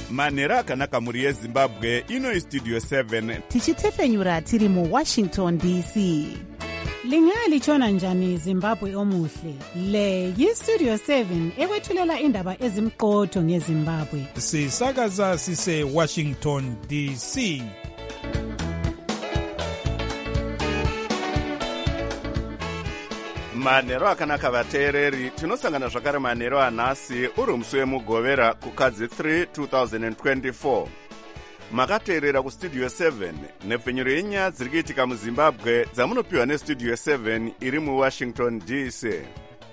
manhero akanaka mhuri yezimbabwe. Ino istudio 7 tichitefenyura tiri muWashington DC. Lingalitshona njani Zimbabwe omuhle? Le yiStudio 7 ekwethulela indaba ezimqotho ngeZimbabwe. Sisakaza sise Washington DC. manhero akanaka vateereri, tinosangana zvakare manhero anhasi uri musi wemugovera kukadzi 3 2024. makateerera kustudio 7 nepfenyuro yenyaya dziri kuitika muzimbabwe dzamunopiwa nestudio 7 iri muwashington DC.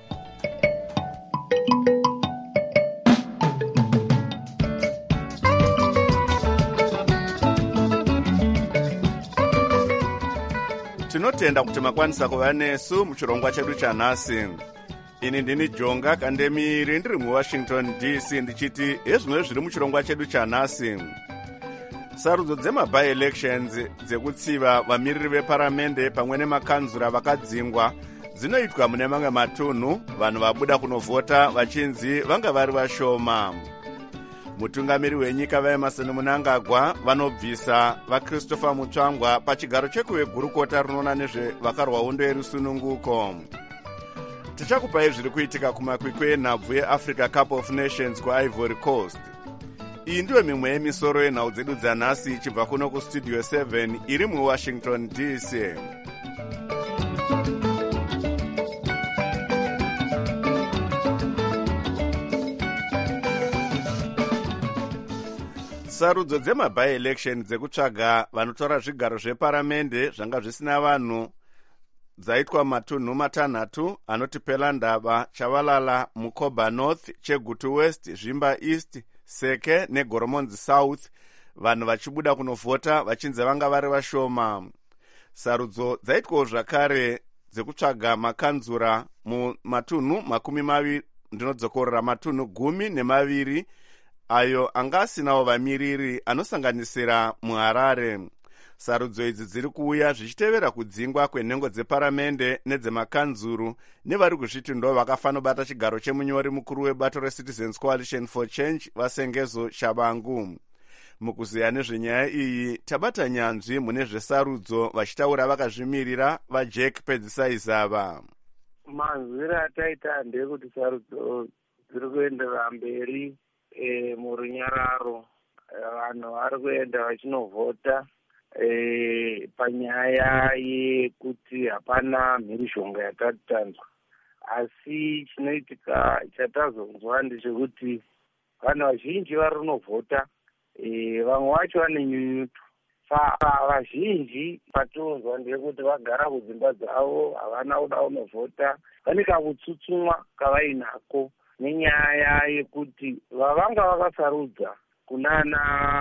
tinotenda kuti makwanisa kuva nesu muchirongwa chedu chanhasi. Ini ndini Jonga Kandemiri ndiri muWashington DC ndichiti ezvino zviri muchirongwa chedu chanhasi. Sarudzo dzema-by-elections dzekutsiva vamiriri veparamende pamwe nemakanzura vakadzingwa dzinoitwa mune mamwe matunhu, vanhu vabuda kunovhota vachinzi vanga vari vashoma. Mutungamiri wenyika vaEmerson Mnangagwa vanobvisa vaChristopher Mutsvangwa pachigaro chekuvegurukota rinoona nezvevakarwa hondo yerusununguko. Tichakupai zviri kuitika kumakwikwi enhabvu yeAfrica Cup of Nations kuIvory Coast. Iyi ndiyo mimwe yemisoro yenhau dzedu dzanhasi ichibva kuno kustudio 7 iri muWashington DC. Sarudzo dzema-by-election dzekutsvaga vanotora zvigaro zveparamende zvanga zvisina vanhu dzaitwa matunhu matanhatu anoti Pelandaba, Chavalala, Mukoba North, Chegutu West, Zvimba East, Seke neGoromonzi South, vanhu vachibuda kunovhota vachinzi vanga vari vashoma. Sarudzo dzaitwawo zvakare dzekutsvaga makanzura mumatunhu 20, ndinodzokorera matunhu 12 ayo anga asinawo vamiriri anosanganisira muHarare. Sarudzo idzi dziri kuuya zvichitevera kudzingwa kwenhengo dzeparamende nedzemakanzuru nevari kuzviti ndo vakafanobata chigaro chemunyori mukuru webato reCitizens Coalition for Change Vasengezo Shabangu. Mukuziya nezvenyaya iyi tabata nyanzvi mune zvesarudzo vachitaura vakazvimirira vaJack Pedzisai-Zava. Manzwiro ataita ndekuti sarudzo dziri kuendera mberi murunyararo, vanhu vari kuenda vachinovhota panyaya yekuti hapana mhirizhonga yatatanzwa. Asi chinoitika chatazonzwa ndechekuti vanhu vazhinji vari kunovhota, vamwe vacho vane nyunyuto. Saka vazhinji patonzwa ndekuti vagara kudzimba dzavo, havana kuda kunovhota, vane kakutsutsumwa kavainako nenyaya yekuti vavanga vakasarudza kunana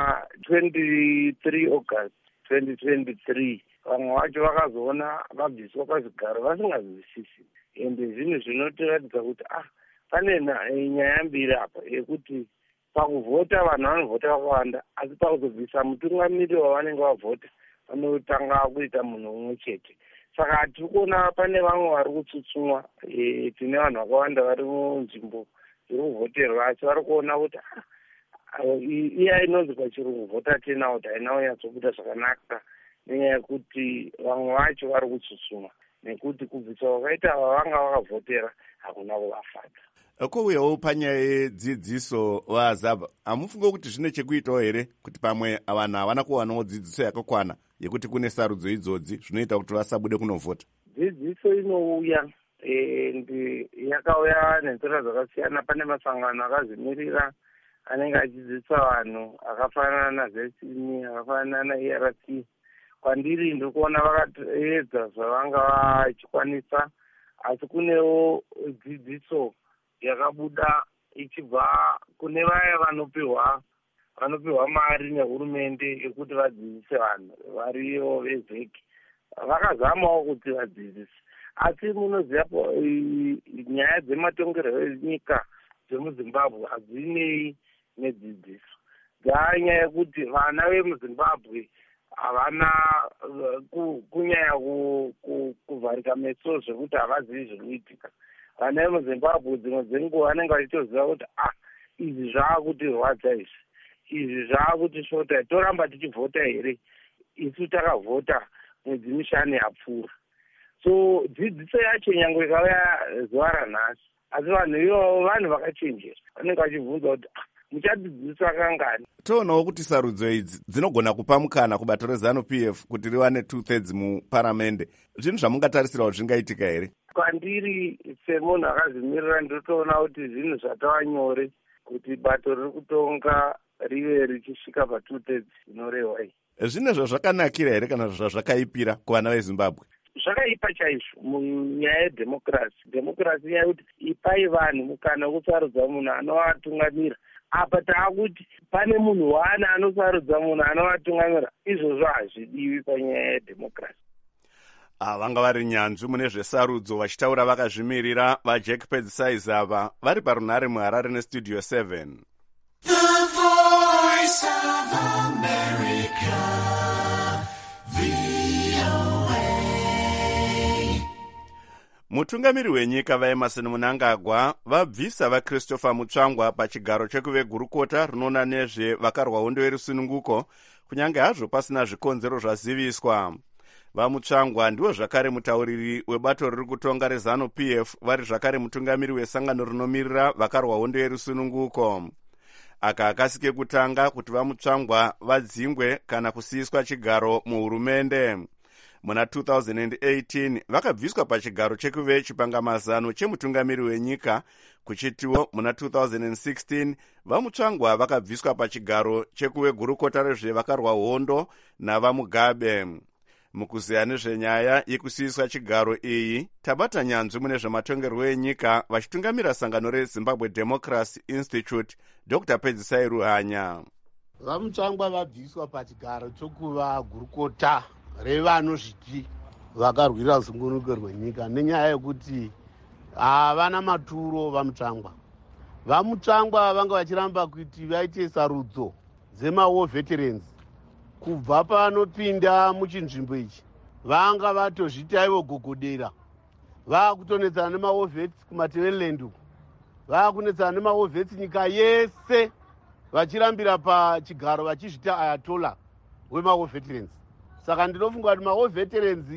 23 August 2023 vamwe vacho vakazoona vabviswa pazvigaro vasingazwisisi. Ende zvinhu zvinotiratidza kuti pane nyaya mbiri apa yekuti pakuvhota vanhu vanovhota vakawanda, asi pakuzobvisa mutungamiriri wavanenge vavhota vanotanga kuita munhu umwe chete. Saka tiri kuona pane vamwe vari kutsutsumwa. Tine vanhu vakawanda vari munzvimbo dziri kuvhoterwa asi vari kuona kuti iya inonzi pachirungu vhota turnout haina kunyatsokuita zvakanaka, nenyaya yekuti vamwe vacho vari kutsutsumwa nekuti kubvisa wakaita vavanga vakavhotera hakuna kuvafadza. Kouyawo panyaya yedzidziso vaZABA, hamufunge kuti zvine chekuitawo here kuti pamwe vanhu havana kuwanawo dzidziso yakakwana yekuti kune sarudzo idzodzi zvinoita kuti vasabude kunovhota? Dzidziso inouya yakauya nenzira dzakasiyana. Pane masangano akazvimirira anenge achidzidzisa vanhu akafanana naZesini, akafanana naERC. Kwandiri ndiri kuona vakaedza zvavanga vachikwanisa, asi kunewo dzidziso yakabuda ichibva kune vaya vanopiwa mari nehurumende yekuti vadzidzise vanhu variyo vezeki. Vakazamawo kuti vadzidzise, asi munoziva nyaya dzematongerwo enyika dzemuZimbabwe hadzinei nedzidziso. Dzanyaya yekuti vana vemuZimbabwe havana kunyanya kuvharika meso zvekuti havazivi zviri kuitika. Vana vemuZimbabwe dzimwe dzenguva vanenge vachitoziva kuti izvi zvaakuti rwadza izvi. izvi zvaakutisvota toramba tichivhota here isu takavhota mwedzi mishanu yapfuura. So dzidziso yacho nyange ikauya zuva ranhasi, asi vanhu ivavo vanhu vakachenjera, vanenge vachibvunza kuti muchadzidziswa kangani. Toonawo kuti sarudzo idzi dzinogona kupa mukana kubato reZANU-PF kuti riwane 2/3 muparamende. Zvinhu zvamungatarisirawo zvingaitika here? Kwandiri semunhu akazvimirira ndotoona kuti zvinhu zvatava nyore kuti bato riri kutonga rive richisvika pa2/3 inorehwa iyi. Zvine zvazvakanakira here kana zvazvakaipira kuvana veZimbabwe? Zvakaipa chaizvo munyaya yedhemokirasi. Dhemokirasi inyaya yekuti ipai vanhu mukana wokusarudza munhu anovatungamira. Apa taakuti pane munhu wane anosarudza munhu anovatungamira. Izvozvo hazvidiwi panyaya yedhemokirasi. Vanga vari nyanzvi mune zvesarudzo vachitaura vakazvimirira vaJack Pedzisaiz ava vari parunhare muHarare neStudio 7. The Voice of America, VOA. Mutungamiri wenyika vaEmerson Mnangagwa vabvisa vaChristopher Mutsvangwa pachigaro chekuvegurukota rinoona nezvevakarwa hondo yerusununguko kunyange hazvo pasina zvikonzero zvaziviswa. VaMutsvangwa ndiwo zvakare mutauriri webato riri kutonga reZANU-PF vari zvakare mutungamiri wesangano rinomirira vakarwa hondo yerusununguko. Aka akasike kutanga kuti VaMutsvangwa vadzingwe kana kusiyiswa chigaro muhurumende. Muna 2018 vakabviswa pachigaro chekuve chipangamazano chemutungamiri wenyika, kuchitiwo muna 2016 VaMutsvangwa vakabviswa pachigaro chekuve gurukota rezvevakarwa hondo navaMugabe. Mukuziya nezvenyaya yekusiyiswa chigaro iyi, tabata nyanzvi mune zvematongerwo enyika vachitungamira sangano reZimbabwe Democracy Institute, Dr. Pedzisai Ruhanya. VaMutsvangwa vabviswa pachigaro chokuva gurukota revanozviti vakarwira zungunuko rwenyika nenyaya yekuti havana maturo vaMutsvangwa. VaMutsvangwa vanga vachiramba kuti vaite sarudzo dzemaWar Veterans. Kubva panopinda muchinzvimbo ichi vanga vatozvitaiwo gogodera, vakutonetsana nemaWar Vets kuMateveland uku, vakunetsana nemaWar Vets nyika yese, vachirambira pachigaro vachizvita ayatola wemaWar Veterans. Saka ndinofunga kuti maWar Veterans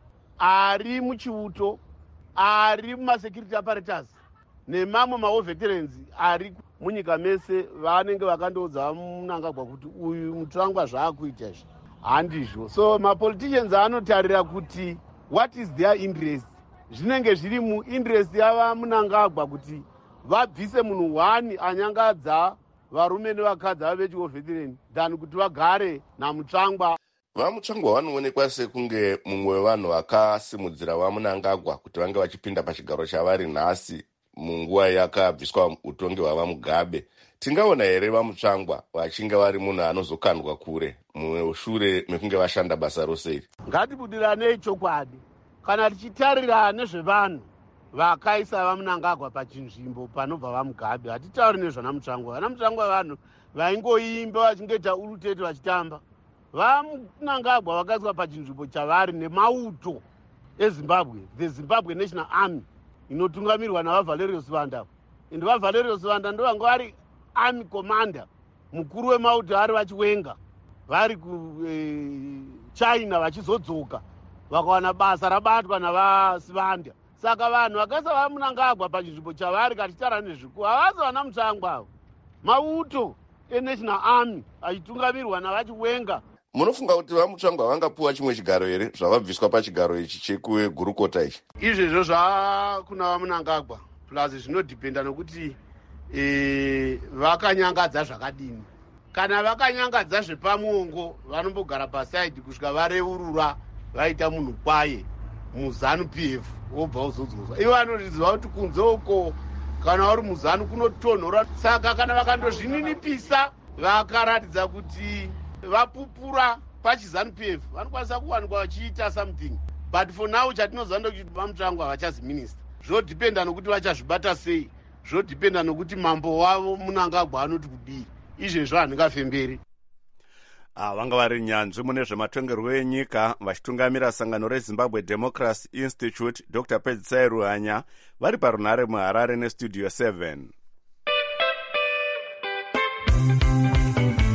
ari muchiuto, ari mumasecurity apparatus nemamwe maWar Veterans ari munyika mese vanenge vakandoudza Mnangagwa kuti uyu Mutsvangwa zvaakuita izvi handizvo. So mapoliticians anotarira kuti what is their interest, zvinenge zviri muinterest yavaMnangagwa kuti vabvise munhu wani anyangadza varume nevakadzi vave vechiWar Veteran than kuti vagare naMutsvangwa. VaMutsvangwa vanoonekwa sekunge mumwe wevanhu vakasimudzira vaMnangagwa kuti vange vachipinda pachigaro chavari nhasi munguva yakabviswa utongi hwavaMugabe. Tingaona here vaMutsvangwa vachinge vari munhu anozokandwa kure mushure mekunge vashanda basa rose iri? Ngatibudiranei chokwadi. Kana tichitarira nezvevanhu vakaisa vaMnangagwa pachinzvimbo panobva vaMugabe, hatitauri nezvana Mutsvangwa. Vana Mutsvangwa vanhu vaingoimba vachingoita urutete vachitamba. VaMnangagwa vakaiswa pachinzvimbo chavari nemauto eZimbabwe, the Zimbabwe National Army, inotungamirwa navaValerius Vanda. Ende vaValerius Vanda ndo vanga vari army commander, mukuru wemauto ari vachiwenga, vari kuChina vachizodzoka, vakawana basa rabatwa navaSivanda. Saka vanhu vakaisa vaMnangagwa pachinzvimbo chavari kachitara nezviku havasi vana Mutsvangwa. Mauto eNational Army achitungamirwa navachiwenga. Munofunga kuti vaMutsvangwa vangapuwa chimwe chigaro here zvavabviswa pachigaro ichi chekugurukota ichi? Izvezvo zvakuna vaMnangagwa plus zvinodhipenda nokuti vakanyangadza zvakadini. Kana vakanyangadza zvepamuongo vanombogara pasaidi kusvika vareurura vaita munhu kwaye muZANU-PF wobva uzodzoswa. Ivo vanoriziva kuti kunze uko kana uri muZANU kunotonhora. Saka kana vakandozvininipisa vakaratidza kuti vapupura pachiZANU-PF vanokwanisa kuwanikwa vachiita something, but for now chatinoziva ndokuti vaMutsvangwa havachazi minista. Zvodhipenda nokuti vachazvibata sei, zvodhipenda nokuti mambo wavo Mnangagwa anoti kudii. Izvezvo handingafemberi. Vanga vari nyanzvi mune zvematongerwo enyika vachitungamira sangano reZimbabwe Democracy Institute, Dr. Pedzisai Ruhanya vari parunhare muHarare neStudio 7.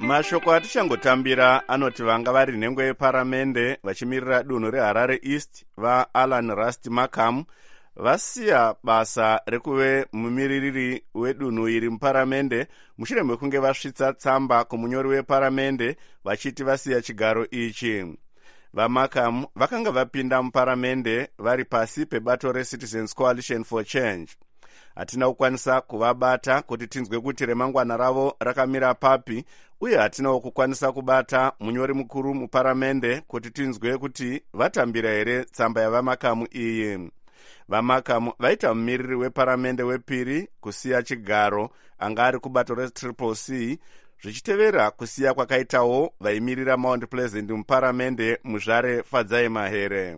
mashoko atichangotambira anoti vanga vari nhengo yeparamende vachimirira dunhu reharare east vaalan rust markham vasiya basa rekuve mumiririri wedunhu iri muparamende mushure mekunge vasvitsa tsamba kumunyori weparamende vachiti vasiya chigaro ichi. vamarkham vakanga vapinda muparamende vari pasi pebato reCitizens Coalition for Change. Hatina kukwanisa kuvabata kuti tinzwe kuti remangwana ravo rakamira papi, uye hatinawo kukwanisa kubata munyori mukuru muparamende kuti tinzwe kuti vatambira here tsamba yavamarkham iyi. vamarkham vaita mumiriri weparamende wepiri kusiya chigaro anga ari kubato reCCC, zvichitevera kusiya kwakaitawo vaimirira Mount Pleasant muparamende muzvare Fadzai Mahere.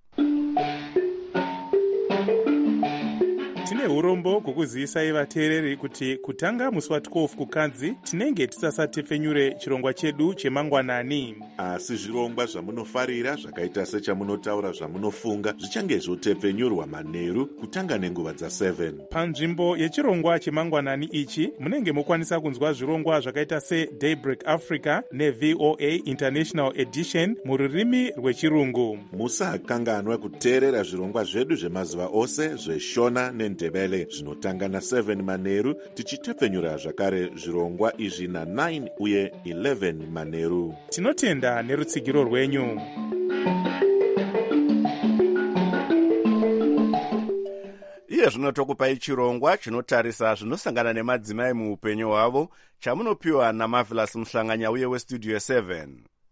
Tine urombo kukuzivisa vateereri kuti kutanga musi wa12 kukadzi tinenge tisasatepfenyure chirongwa chedu chemangwanani. Asi zvirongwa zvamunofarira zvakaita sechamunotaura zvamunofunga zvichange zvotepfenyurwa manheru kutanga nenguva dza7. Panzvimbo yechirongwa chemangwanani ichi munenge mokwanisa kunzwa zvirongwa zvakaita seDaybreak Africa neVOA International Edition mururimi rwechirungu. Musakanganwa kuteerera zvirongwa zvedu zvemazuva ose zveshona nendebele zvinotanga na7 manheru, tichitepfenyura zvakare zvirongwa izvi na9 uye 11 manheru. Tinotenda nerutsigiro rwenyu. Iye zvino tokupai chirongwa chinotarisa zvinosangana nemadzimai muupenyu hwavo chamunopiwa naMarvelous Muhlanganya uye weStudio 7.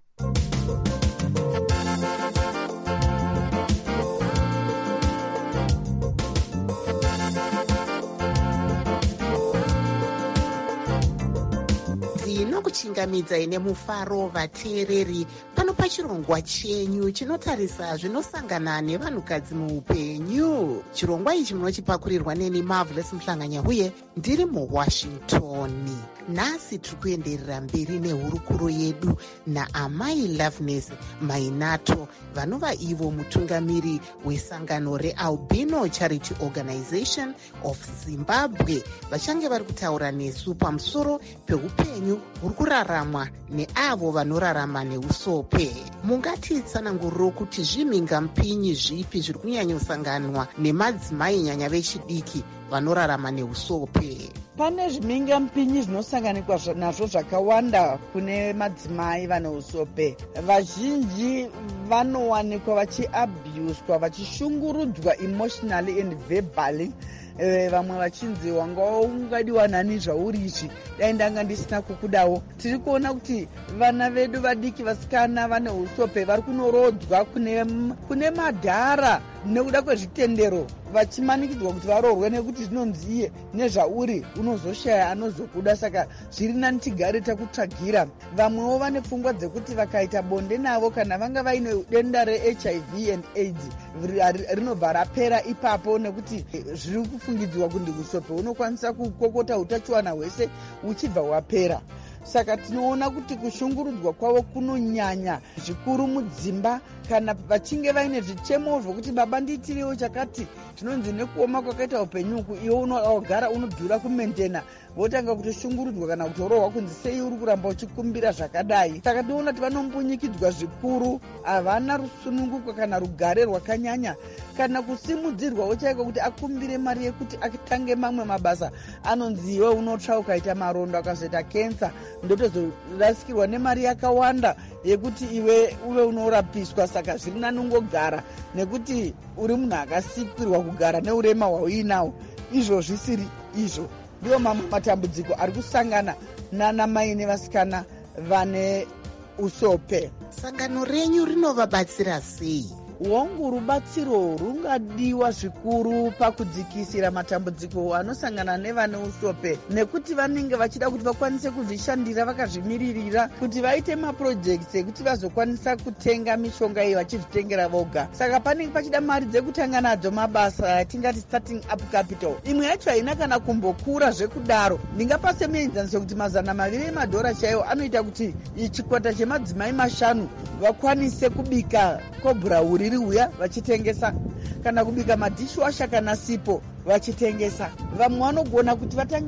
Kuchingamidza ine mufaro vateereri pano pachirongwa chenyu chinotarisa zvinosangana nevanhukadzi muupenyu. Chirongwa ichi munochipakurirwa neni Marvelous Muhlanganya uye ndiri muWashington. Nhasi tiri kuenderera mberi nehurukuro yedu naamai Loveness Mainato vanova ivo mutungamiri wesangano reAlbino Charity Organization of Zimbabwe, vachange vari kutaura nesu pamusoro peupenyu huri kuraramwa neavo vanorarama neusope. Mungatitsananguriro kuti zvimhingamupinyi zvipi zviri kunyanyosanganwa nemadzimai nyanya vechidiki vanorarama neusope? Pane zvimhingamupinyi zvinosanganikwa nazvo zvakawanda kune madzimai vane usope. Vazhinji vanowanikwa vachiabuswa, vachishungurudzwa emotionally and verbally. Vamwe vachinzi wanga ungadiwa nani zvauri izvi dai ndanga ndisina kukudawo. Tiri kuona kuti vana vedu vadiki vasikana vane usope vari kunorodzwa kune madhara nekuda kwezvitendero, vachimanikidzwa kuti varoorwe nekuti zvinonzi iye nezvauri unozoshaya anozokuda, saka zviri nani tigare takutsvagira. Vamwewo vane pfungwa dzekuti vakaita bonde navo kana vanga vaine denda reHIV and AIDS rinobva rapera ipapo, nekuti zviri kufungidzwa kuti usope unokwanisa kukokota utachiwana hwese uchibva wapera. Saka tinoona kuti kushungurudzwa kwavo kunonyanya zvikuru mudzimba kana vachinge vaine zvichemo zvokuti baba ndiitiriwo chakati, zvinonzi nekuoma kwakaita upenyuku iwe unogara unodhura kumentena, votanga kutoshungurudzwa kana kutorohwa kunzi sei uri kuramba uchikumbira zvakadai. Saka tinoona kuti vanombunyikidzwa zvikuru, havana rusununguko kana rugare rwakanyanya kana kusimudzirwawo chaiko kuti akumbire mari yekuti atange mamwe mabasa. Anonzi iwe unotsva ukaita marondo akazoita kensa ndotozorasikirwa nemari yakawanda yekuti iwe uve unorapiswa. Saka zviri nani ungogara nekuti uri munhu akasikirwa kugara neurema hwauinawo. Izvo zvisiri izvo ndiwo mamwe matambudziko ari kusangana nanamai nevasikana vane usope. Sangano renyu rinovabatsira sei? Wangu rubatsiro rungadiwa zvikuru pakudzikisira matambudziko anosangana nevane usope, nekuti vanenge vachida kuti vakwanise kuzvishandira vakazvimiririra, kuti vaite mapurojekiti ekuti vazokwanisa kutenga mishonga iyi vachizvitengera voga. Saka panenge pachida mari dzekutanga nadzo mabasa atingati starting up capital. Imwe yacho haina kana kumbokura zvekudaro. Ndingapa semuenzaniso kuti $200 emadhora chaiwo anoita kuti chikwata chemadzimai 5 vakwanise kubika kobhurauri uya vachitengesa, kana kubika madishwasha kana sipo vachitengesa. Vamwe vanogona kuti vatange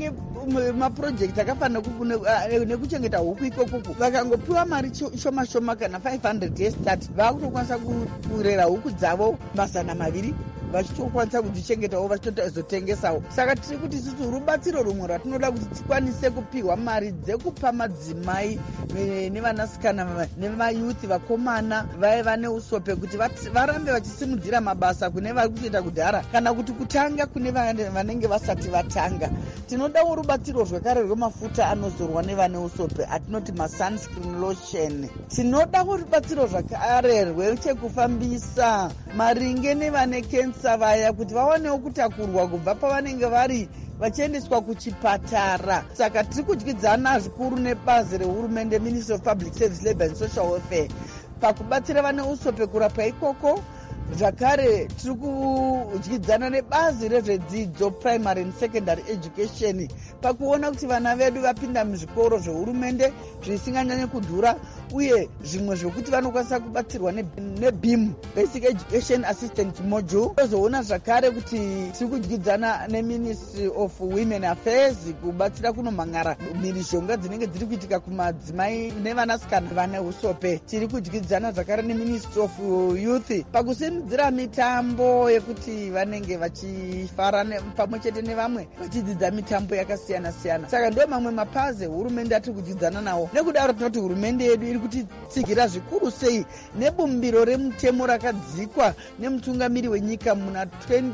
mapurojekti akafanira nekuchengeta huku ikokuku vakangopiwa mari shoma shoma kana 500 yestart vakutokwanisa kurera huku dzavo 200 vachitokwanisa kudzichengetawo vachitozotengesawo. Saka tiri kuti isusu rubatsiro rumwe ratinoda kuti tikwanise kupiwa mari dzekupa madzimai nevanasikana nemayuthi vakomana vaiva neusope kuti varambe vachisimudzira mabasa kune vari kutoita kudhara kana kuti kutanga kune vanenge vasati vatanga. Tinodawo rubatsiro zvekare rwemafuta anozorwa nevane usope atinoti masunscreen lotion. Tinodawo rubatsiro zvakare rwechekufambisa maringe nevane kensa vaya kuti vawanewo kutakurwa kubva pavanenge vari vachiendeswa kuchipatara. Saka tiri kudyidzana zvikuru nebazi rehurumende Ministry of Public Service, Labour and Social Welfare pakubatsira vane usope kurapwa ikoko. Zvakare tiri kudyidzana nebazi rezvedzidzo primary and secondary education pakuona kuti vana vedu vapinda muzvikoro zvehurumende zvisinganyanye kudhura uye zvimwe zvokuti vanokwanisa kubatsirwa nebim basic education assistant module. Tozoona zvakare kuti tiri kudyidzana neministry of women affairs kubatsira kunomhangara mhirizhonga dzinenge dziri kuitika kumadzimai nevanasikana vane usope. Tiri kudyidzana zvakare neministry of youth pakusimudzira mitambo yekuti vanenge vachifara pamwe chete nevamwe vachidzidza mitambo yakasiyana siyana. Saka ndo mamwe mapazi hurumende atiri kudyidzana nawo. Nekudaro tinoti hurumende yedu iri kutitsigira zvikuru sei nebumbiro remutemo rakadzikwa nemutungamiri wenyika muna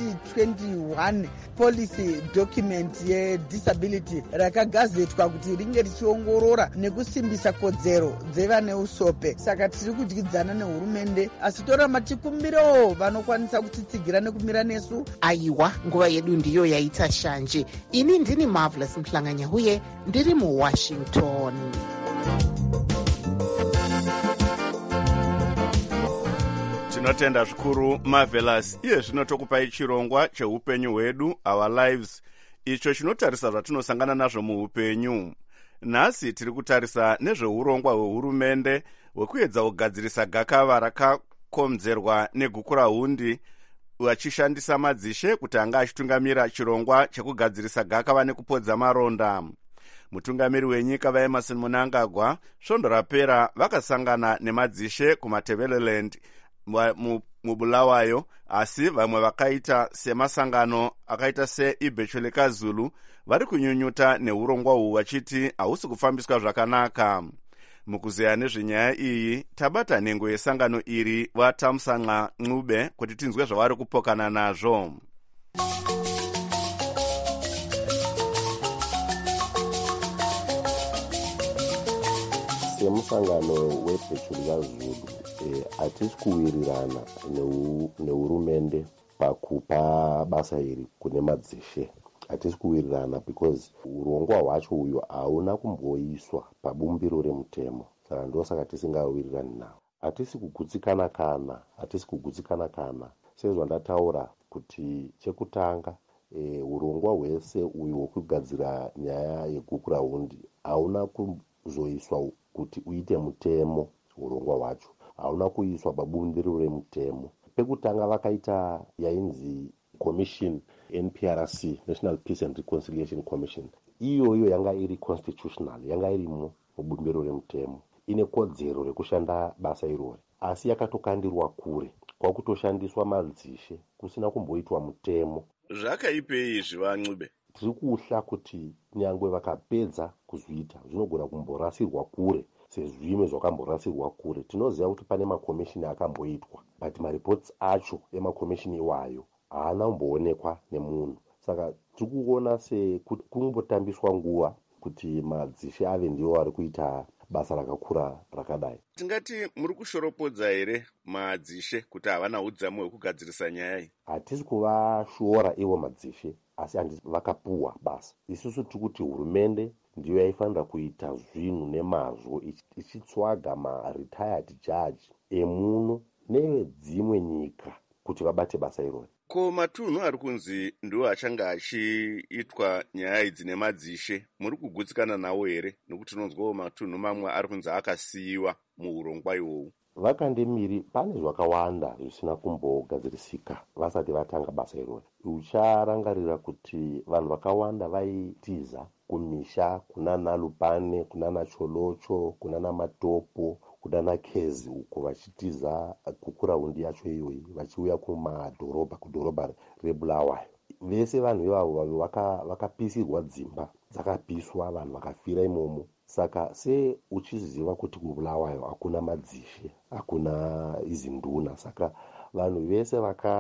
2021 policy document yedisability rakagazetwa kuti ringe richiongorora nekusimbisa kodzero dzevane usope. Saka tiri kudyidzana nehurumende asi toramba chikumbiro vanokwanisa kutitsigira nekumira nesu. Aiwa, nguva yedu ndiyo yaita shanje. Ini ndini Marvelous Mhlanganya huye ndiri muWashington. Tinotenda zvikuru Marvelous. Iye zvino tokupai chirongwa cheupenyu hwedu, Our Lives, icho chinotarisa zvatinosangana nazvo muupenyu. Nhasi tiri kutarisa nezveurongwa hwehurumende hwekuedza kugadzirisa gakava rakakonzerwa negukurahundi vachishandisa madzishe kuti anga achitungamira chirongwa chekugadzirisa gakava nekupodza maronda. Mutungamiri wenyika vaEmmerson Mnangagwa svondo rapera vakasangana nemadzishe kuMatebeleland mubulawayo, asi vamwe vakaita semasangano akaita seIbhechole KaZulu vari kunyunyuta neurongwa uhu vachiti hausi kufambiswa zvakanaka. Mukuzeya nezvenyaya iyi tabata nhengo yesangano iri vaTamsanqa Ncube kuti tinzwe zvavari kupokana nazvo. Semusangano weBhechule KaZulu hatisi kuwirirana nehurumende pakupa basa iri kune madzishe. Hatisi kuwirirana because urongwa hwacho uyu hauna kumboiswa pabumbiro remutemo. Saka ndosaka tisingawirirani nawo. Hatisi kugutsikana kana sezvo ndataura kuti chekutanga urongwa hwese uyu hwekugadzira nyaya yegukurahundi hauna kuzoiswa kuti uite mutemo. Urongwa hwacho hauna kuiswa pabumbiro remutemo. Pekutanga vakaita yainzi commission NPRC, National Peace and Reconciliation Commission. Iyoyo yanga iri constitutional, yanga irimo mubumbiro remutemo, ine kodzero rekushanda basa irori. Asi yakatokandirwa kure kwakutoshandiswa madzishe kusina kumboitwa mutemo. Zvakaipei izvi vaNcube? Tiri kuhla kuti nyangwe vakapedza kuzviita zvinogona kumborasirwa kure sezvimwe zvakamborasirwa kure. Tinoziva kuti pane makomishini akamboitwa, but maripots acho emakomishini iwayo haana kumboonekwa nemunhu. Saka tiri kuona sekuti kungombotambiswa nguva kuti madzishe ave ndiwo ari kuita basa rakakura rakadai. Tingati muri kushoropodza here madzishe kuti havana udzamu hwekugadzirisa nyaya iyi? Hatisi kuvashora ivo madzishe, asi vakapuwa basa. Isusu tiri kuti hurumende ndiyo yaifanira kuita zvinhu nemazvo ichitsvaga maretired judge emuno nevedzimwe nyika kuti vabate basa irori. Ko matunhu ari kunzi ndiwo achanga achiitwa nyaya idzi nemadzishe, muri kugutsikana nawo here? Nekuti tinonzwawo matunhu mamwe ari kunzi akasiyiwa muurongwa iwowu. vakandemiri pane zvakawanda zvisina kumbogadzirisika vasati vatanga basa irori. Ucharangarira kuti vanhu vakawanda vaitiza kumisha kunana Lupane, kunana Cholocho, kunana Matopo, kunana Kezi uko vachitiza kukuraundi yacho iyoyi vachiuya kumadhorobha, kudhorobha reBulawayo. Vese vanhu ivavo vakapisirwa dzimba dzakapiswa, vanhu vakafira imomo. Saka se uchiziva kuti kuBulawayo hakuna madzishe, hakuna izinduna, saka vanhu vese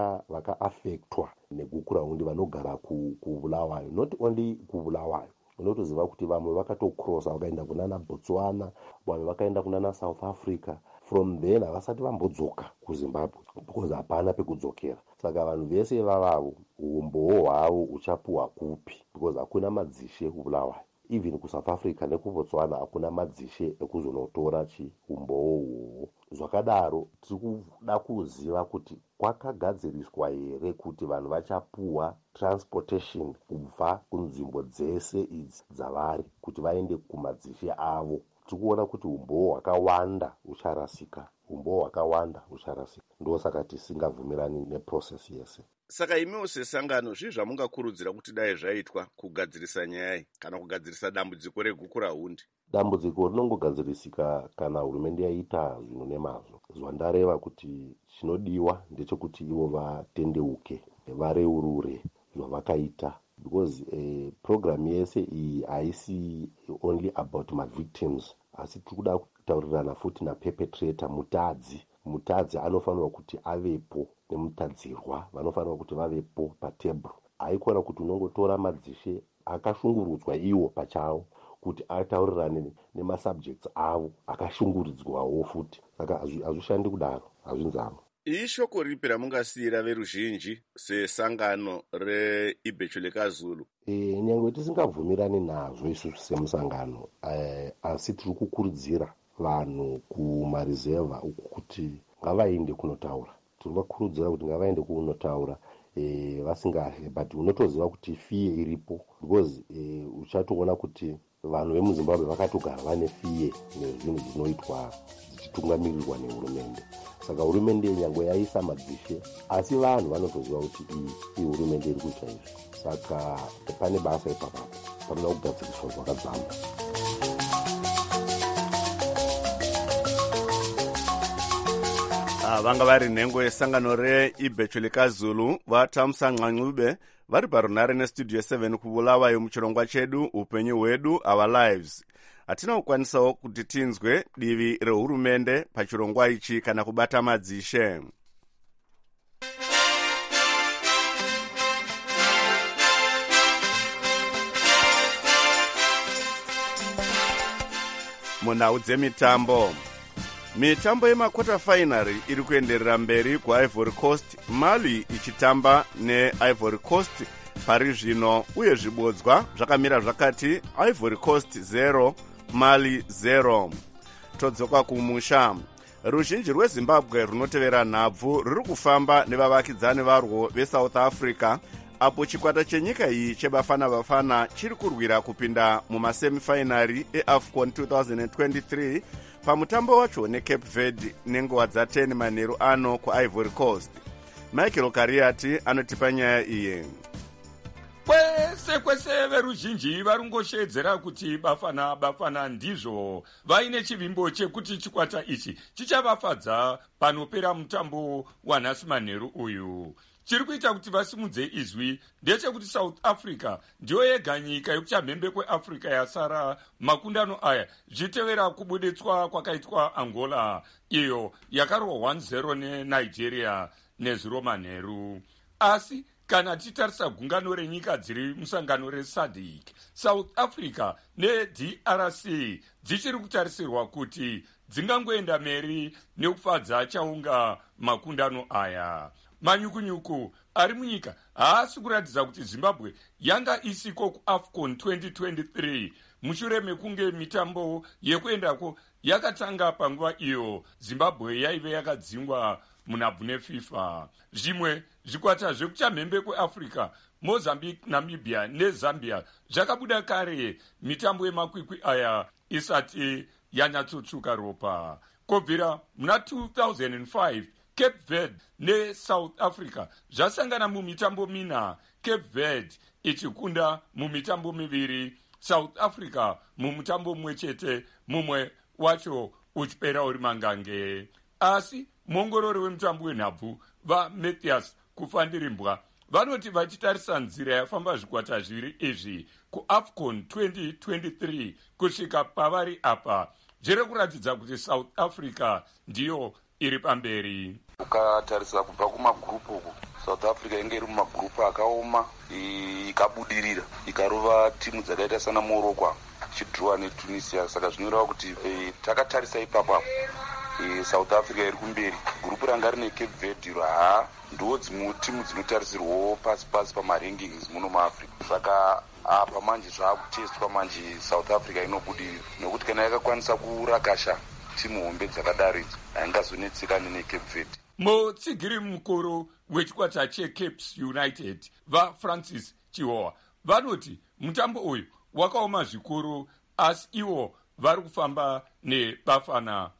vakaafektwa negukurahundi vanogara kuBulawayo, not only kuBulawayo. Unotoziva kuti vamwe vakatokrosa vakaenda kunana Botswana, vamwe vakaenda kunana South Africa. From then havasati vambodzoka kuZimbabwe because hapana pekudzokera. Saka vanhu vese ivavavo umbowo hwavo uchapuwa kupi because hakuna madzishe kuBulawayo. Even kuSouth Africa nekuBotswana hakuna madzishe ekuzonotora umbowo uhwohwo. Zvakadaro tirikuda kuziva kuti kwakagadziriswa here kuti vanhu vachapuwa transportation kubva kunzvimbo dzese idzi dzavari kuti vaende kumadzishe avo. Tikuona kuti umbowo hwakawanda ucharasika, umbowo hwakawanda ucharasika. Ndosaka tisingabvumirani neprocess yese. Saka imiwo sesangano zvii zvamungakurudzira kuti dai zvaitwa kugadzirisa nyaya kana kugadzirisa dambudziko regukurahundi? Dambudziko rinongogadzirisika kana hurumende yaita zvinhu nemazvo. Zvandareva kuti chinodiwa ndechekuti ivo vatendeuke, vareurure zvavakaita. Because program yese iyi haisi only about victims, asi tirikuda kutaurirana futi naperpetrator, mutadzi anofanirwa kuti avepo, nemutadzirwa vanofanirwa kuti vavepo patebhuru. Haikona kuti unongotora madzishe akashungurudzwa iwo pachavo kuti ataurirane nemasubjects avo akashunguridzwawo futi. Saka hazvishandi kudaro, hazvinzano. Ishoko ripi ramungasiyira veruzhinji sesangano reIbhechule kaZulu? Nyangwe tisingabvumirani nazvo isusu semusangano, asi tiri kukurudzira vanhu kumarizevha uku kuti ngavaende kunotaura. Tiri kuvakurudzira kuti ngavaende kunotaura vasingahe, but unotoziva kuti fiye iripo because uchatoona kuti vanhu vemuZimbabwe vakatogara vane fiye nezvinhu zvinoitwa zvichitungamirirwa nehurumende. Saka hurumende nyangwe yaisa madzishe, asi vanhu vanotoziva kuti iyi hurumende iri kuita izvi. Saka pane basa ipapapo panoda kugadziriswa zvakadzama. Vanga vari nhengo yesangano reIbhechule kaZulu vaTamsa Nxanxube vari parunare nestudio 7 kuBulawayo muchirongwa chedu upenyu hwedu our lives. Hatina kukwanisawo kuti tinzwe divi rehurumende pachirongwa ichi kana kubata madzishe. Munhau dzemitambo. Mitambo yemakota finary iri kuenderera mberi kuIvory Coast, Mali ichitamba neIvory Coast pari zvino, uye zvibodzwa zvakamira zvakati Ivory Coast 0 Mali 0. Todzoka kumusha. Ruzhinji rweZimbabwe runotevera nhabvu ruri kufamba nevavakidzani varwo veSouth Africa, apo chikwata chenyika iyi cheBafana Bafana chiri kurwira kupinda mumasemifinary eAFCON 2023 pamutambo wacho neCape Verde nenguva dza10 manheru ano kuIvory Coast. Michael Kariati anotipa nyaya iyi. Kwese veruzhinji varungoshedzera kuti Bafana ndizvo vaine chivimbo chekuti chikwata ichi chichavafadza panopera mutambo wanhasi manheru uyu. Chiri kuita kuti vasimudze izwi ndechekuti South Africa ndiyo yega nyika yekuchamhembe kweAfrica yasara makundano aya zvitevera kubuditswa kwakaitwa Angola, iyo yakarwa 1-0 neNigeria neziro manheru. Asi kana titarisa gungano renyika dziri musangano reSADC, South Africa neDRC dzichiri kutarisirwa kuti dzingangoenda mberi nekufadza chaunga makundano aya. Manyukunyuku ari munyika haasi kuratidza kuti Zimbabwe yanga isiko kuAFCON 2023 mushure mekunge mitambo yekuendako yakatanga panguva iyo Zimbabwe yaive yakadzingwa munhabvu neFIFA. Zvimwe zvikwata zvekuchamhembe kweAfrica, Mozambique, Namibia neZambia zvakabuda kare mitambo yemakwikwi aya isati yanyatsotsvuka ropa. kubvira muna 2005 cape verde nesouth africa zvasangana mumitambo mina, cape verde ichikunda mumitambo miviri, south africa mumutambo mumwe chete, mumwe wacho uchipera uri mangange. Asi muongorori wemutambo wenhabvu vamathias kufandirimbwa vanoti vachitarisa nzira yafamba zvikwata zviviri izvi kuafcon 2023 kusvika pavari apa, zviri kuratidza kuti south africa ndiyo iri pamberi. Ukatarisa kubva kumagrupu uku, south africa inge iri mumagrupu akaoma, ikabudirira ikarova timu dzakaita sana morocco ichidhirowa netunisia. Saka zvinoreva kuti takatarisa ipapo south africa iri kumberi. Gurupu ranga rine cape verde ndo dzimwe timu dzinotarisirwawo pasi pasi pamarankings muno muafrica. Saka apa manje zvakutestwa manje south africa inobudirira, nekuti kana yakakwanisa kurakasha timu hombe dzakadaridzo haingazonetsekani necape verde. Mutsigiri mukuru wechikwata cheCapes United vaFrancis Chihowa vanoti mutambo uyu wakaoma zvikuru, asi ivo vari kufamba nebafana.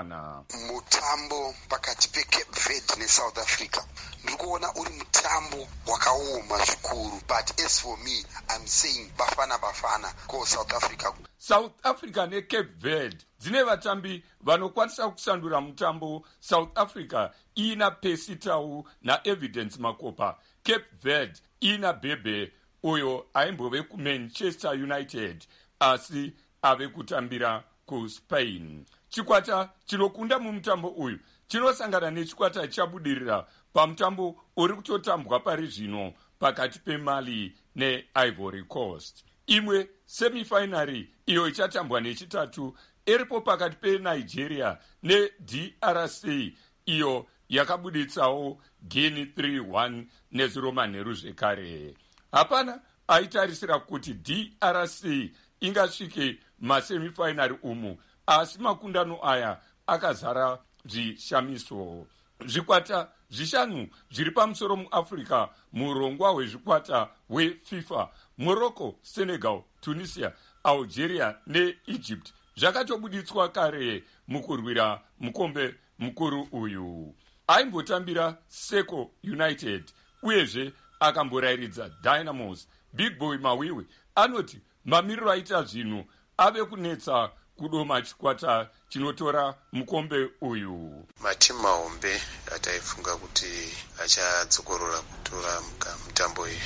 Mutambo pakati peCape Verde neSouth Africa ndiri kuona uri mutambo wakaoma zvikuru, but as for me I'm saying bafana ko South Africa. South Africa neCape Verde dzine vatambi vanokwanisa kusandura mutambo. South Africa ina Percy Tau naEvidence Makopa. Cape Verde ina Bebe uyo aimbove kuManchester United asi ave kutambira kuSpain. Chikwata chinokunda mumutambo uyu chinosangana nechikwata chabudirira pamutambo uri kutotambwa pari zvino pakati peMali neIvory Coast. Imwe semifinary iyo ichatambwa nechitatu iripo pakati peNigeria neDRC iyo yakabuditsawo Guinea 3-1 neziro manheru zvekare. Hapana aitarisira kuti DRC ingasvike masemifinary umu, asi makundano aya akazara zvishamiso. Zvikwata zvishanu zviri pamusoro muAfrica murongwa hwezvikwata hweFIFA: Morocco, Senegal, Tunisia, Algeria neEgypt zvakatobuditswa kare mukurwira mukombe mukuru uyu. Aimbotambira Seco United uyezve akamborayiridza Dynamos. Big Boy Mawiwi anoti mamiriro aita zvinhu ave kunetsa kudoma chikwata chinotora mukombe uyu. Matimu mahombe ataifunga kuti achadzokorora kutora mutambo uyu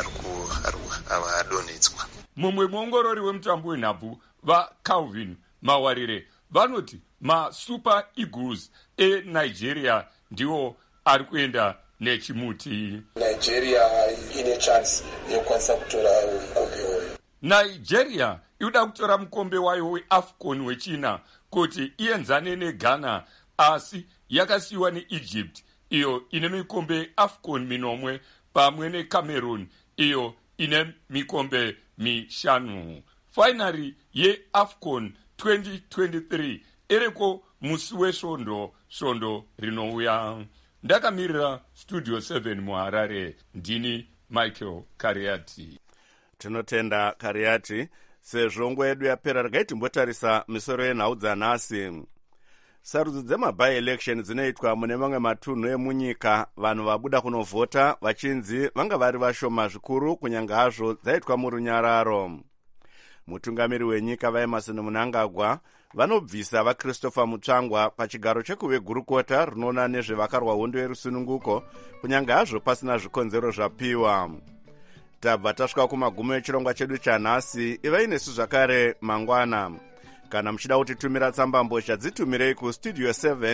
adonhedzwa. Mumwe muongorori wemutambo wenhabvu vaCalvin Mawarire vanoti maSuper Eagles eNigeria ndiwo ari kuenda nechimuti. Nigeria ine chance yekwanisa kutora mukombe uyu. Nigeria inoda kutora mukombe wayo weAfcon wechina kuti ienzane neGhana, asi yakasiyiwa neEgypt iyo ine mikombe Afcon minomwe pamwe neCameroon iyo ine mikombe mishanu. Finary yeAfcon 2023 iriko musi wesvondo rinouya. Ndakamirira Studio 7 muHarare, ndini Michael Kariati. Tinotenda Kariati. Sezvo nguva yedu yapera, regai timbotarisa misoro yenhau dzanhasi. Sarudzo dzemaby-election dzinoitwa mune mamwe matunhu emunyika, vanhu vabuda kunovhota vachinzi vanga vari vashoma zvikuru kunyanga hazvo dzaitwa murunyararo. Mutungamiri wenyika vaEmerson Mnangagwa vanobvisa vaChristopher Mutsvangwa pachigaro chekuve gurukota rinoona nezvevakarwa hondo yerusununguko kunyanga hazvo pasina zvikonzero zvapiwa. Tabva tasvika kumagumo echirongwa chedu chanhasi. Ivai nesu zvakare mangwana. Kana muchida kutitumira tsambambozha dzitumirei kustudio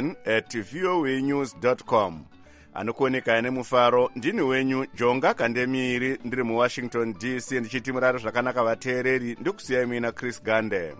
7@voanews.com. Anokuoneka nemufaro ndini wenyu Jonga Kandemiiri, ndiri muWashington DC ndichiti murare zvakanaka vateereri. Ndikusiyai mina Chris Gande.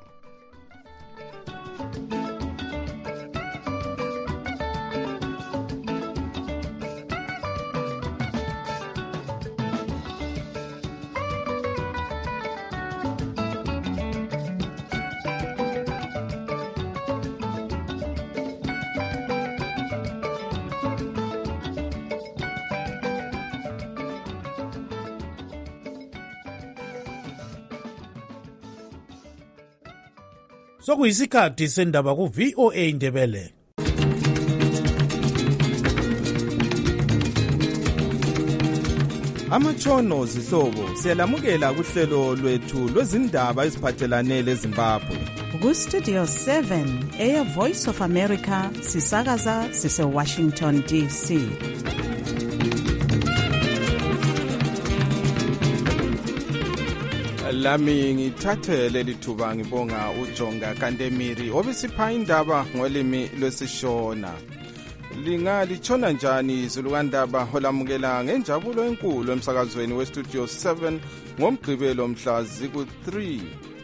Sokuyisikhathi sendaba ku VOA Ndebele. Amatshono zihlobo siyalamukela kuhlelo lwethu lwezindaba eziphathelane leZimbabwe. Ku-Studio 7 Air Voice of America sisakaza sise-Washington DC. Lami ngithathe leli thuba ngibonga uJonga Kandemiri obisipha indaba ngolimi lwesishona. Lingalitshona njani izulukandaba olamukela ngenjabulo enkulu emsakazweni weStudio 7 ngomgqibelo mhla ziku-3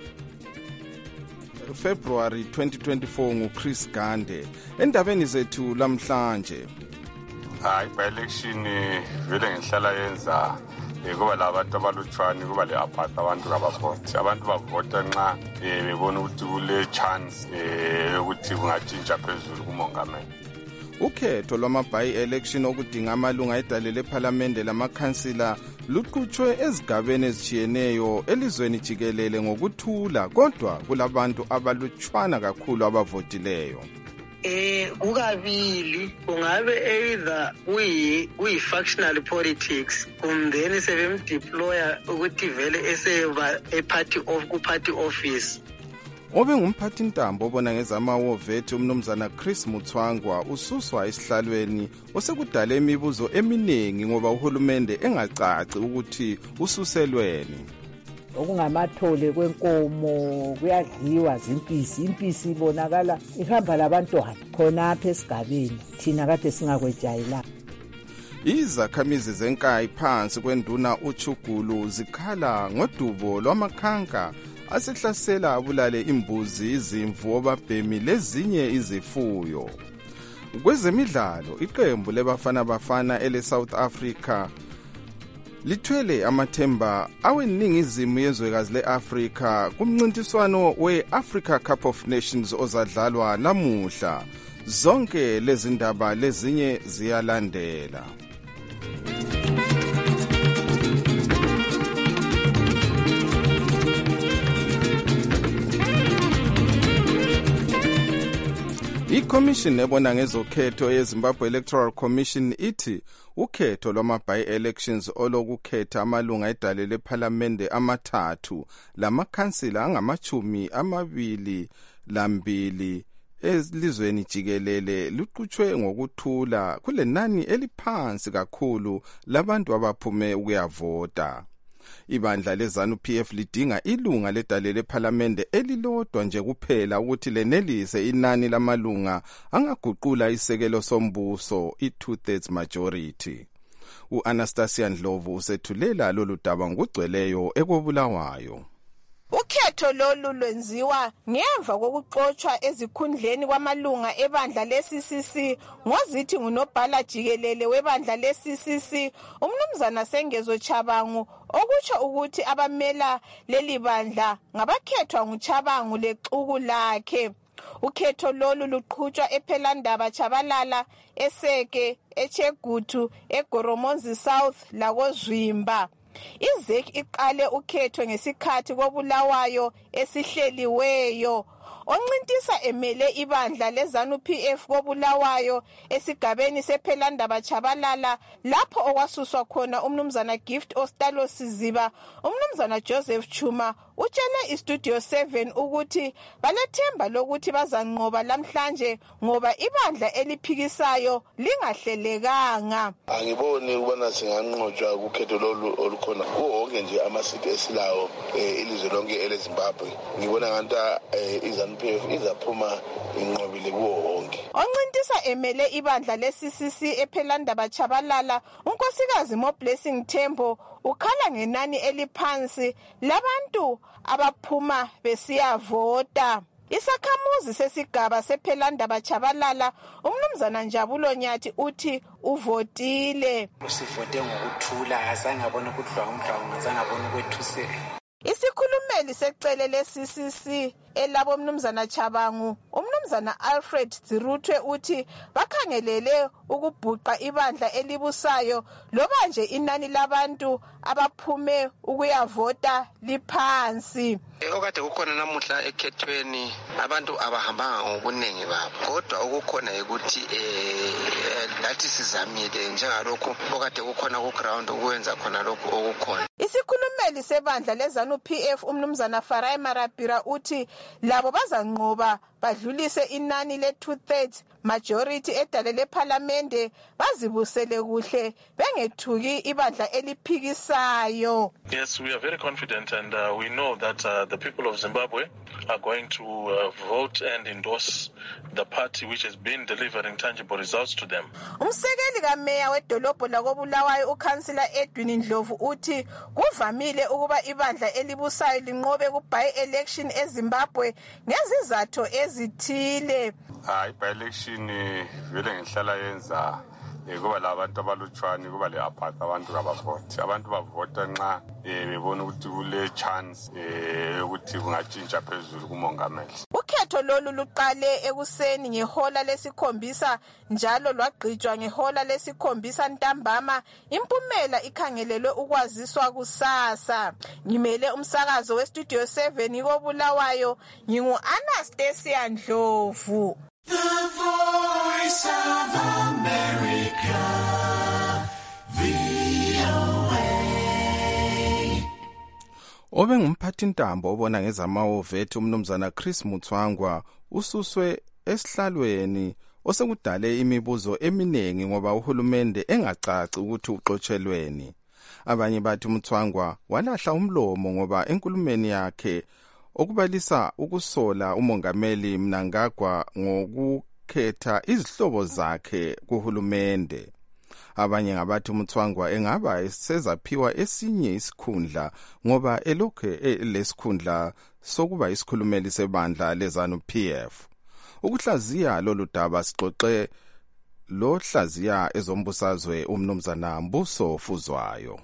February 2024 nguChris Gande. Endabeni zethu lamhlanje. Hayi by-election vele ngihlala yenza kuba labantu abalutshwane kuba le-apart abantu kabavoti. Abantu bavota nxa bebona ukuthi kule chance yokuthi kungatshintsha phezulu kumongameli. Ukhetho lwama-by-election okudinga amalunga edale lephalamende lamakhansila luqhutshwe ezigabeni ezitshiyeneyo elizweni jikelele ngokuthula, kodwa kulabantu abalutshwana kakhulu abavotileyo. Kukabili kungabe either kuyi-factional politics kumbe sebemdeploya ukuthi vele eseba ku-party office. Obe ngumphathi ntambo obona ngezamawovethi umnumzana Chris Mutswangwa ususwa esihlalweni osekudala imibuzo eminingi ngoba uhulumende engacaci ukuthi ususelweni. Okungamathole kwenkomo kuyadliwa zimpisi. Impisi ibonakala ihamba labantwana khona apha esigabeni thina kade singakwejayela. Izakhamizi zenkayi phansi kwenduna uChugulu zikhala ngodubo lwamakhanka asihlasela abulale imbuzi, izimvu, obabhemi lezinye izifuyo. Kwezemidlalo, iqembu lebafana bafana ele-South Africa lithwele amathemba aweningizimu yezwekazi le-Afrika kumncintiswano we-Africa Cup of Nations ozadlalwa namuhla. Zonke lezi ndaba lezinye ziyalandela. I-Commission ebona ngezokhetho yeZimbabwe Electoral Commission ithi ukhetho lwama-by-elections olokukhetha amalunga edale lephalamende amathathu lamakhansila angama-22 elizweni jikelele luqhutshwe ngokuthula kulenani eliphansi kakhulu labantu abaphume ukuyavota. Ibandla leZANU-PF lidinga ilunga ledale lephalamende elilodwa nje kuphela ukuthi lenelise inani lamalunga angaguqula isekelo sombuso i-2/3 majority. U-Anastasia Ndlovu usethulela lolu daba ngokugcweleyo ekobulawayo. Ukhetho lolu lwenziwa ngemva kokuxotshwa ezikhundleni kwamalunga ebandla le-CCC ngozithi ngunobhala jikelele webandla le-CCC umnumzana Sengezo Chabangu, okutsho ukuthi abamela leli bandla ngabakhethwa nguChabangu lexuku lakhe. Ukhetho lolu luqhutshwa ePhelandaba Chabalala, eSeke, eChegutu, eGoromonzi South lakoZwimba. IZEC iqale ukhetho ngesikhathi kobulawayo esihleliweyo. Oncintisa emele ibandla leZANU-PF kobulawayo esigabeni sePhelandaba Chabalala lapho okwasuswa khona umnumzana Gift Ostalo Siziba. Umnumzana Joseph Chuma utshele iStudio 7 ukuthi balethemba lokuthi bazanqoba lamhlanje ngoba ibandla eliphikisayo lingahlelekanga. Angiboni ukubana singanqotshwa kukhetho lolu olukhona kuwo wonke nje amasithi esilawo ilizwe lonke eleZimbabwe. Ngibona nganta iZANU-PF izaphuma inqobile kuwo wonke. Oncintisa emele ibandla le-CCC ePhelandaba Chabalala unkosikazi Moblessing Tembo ukhala ngenani eliphansi labantu abaphuma besiyavota. Isakhamuzi sesigaba sePhelandaba Chabalala umnumzana Njabulo Nyathi uthi uvotile. Usivote ngokuthula, azange abone ukudlwa azange abone ukwethusela. Isikhulumeli secele le-CCC elabo umnumzana Chabangu, umnumzana Alfred Ziruthwe uthi bakhangelele ukubhuqa ibandla elibusayo loba nje inani labantu abaphume ukuyavota liphansi. Okade kukhona namuhla ekhethweni abantu abahambanga ngobuningi babo, kodwa okukhona ukuthi lathi sizamile njengalokhu okade kukhona ku ground ukwenza khona lokhu okukhona. Isikhulumeli sebandla lezanu PF umnumzana Farai Marapira uthi labo bazanqoba badlulise inani le 2/3 majority edale leParliament bazibusele kuhle bengethuki ibandla eliphikisayo. Yes, we are very confident and we know that the people of Zimbabwe are going to vote and endorse the party which has been delivering tangible results to them. Umsekeli kameya wedolobho lakoBulawayo uCouncillor Edwin Ndlovu uthi kuvamile ukuba ibandla elibusayo linqobe ku-by election eZimbabwe ngezizathu ezithile. By election vele ngihlala yenza kuba labantu abalutshwani kuba le apatha abantu kabavoti. Abantu bavota nxa bebona ukuthi kule chance ukuthi kungatshintsha phezulu kumongameli. Ukhetho lolu luqale ekuseni ngehola lesikhombisa njalo lwagqitshwa ngehola lesikhombisa ntambama. Impumela ikhangelelwe ukwaziswa kusasa. Ngimele umsakazo weStudio 7 koBulawayo, ngingu-Anastasia Ndlovu. The Voice of America, VOA. Obengumphathintambo obona ngezamawoveti umnumzana Chris Mutswangwa ususwe esihlalweni osekudale imibuzo eminingi ngoba uhulumende engacaci ukuthi uxotshelweni. Abanye bathi Mutswangwa walahla umlomo ngoba enkulumeni yakhe okubalisa ukusola umongameli Mnangagwa ngokukhetha izihlobo zakhe kuhulumende. Abanye ngabathi Mutswangwa engaba esezaphiwa esinye isikhundla ngoba elokhe lesikhundla sokuba isikhulumeli sebandla lezanu PF. Ukuhlaziya lolu daba sixoxe lo hlaziya ezombusazwe umnumzana Mbuso Fuzwayo.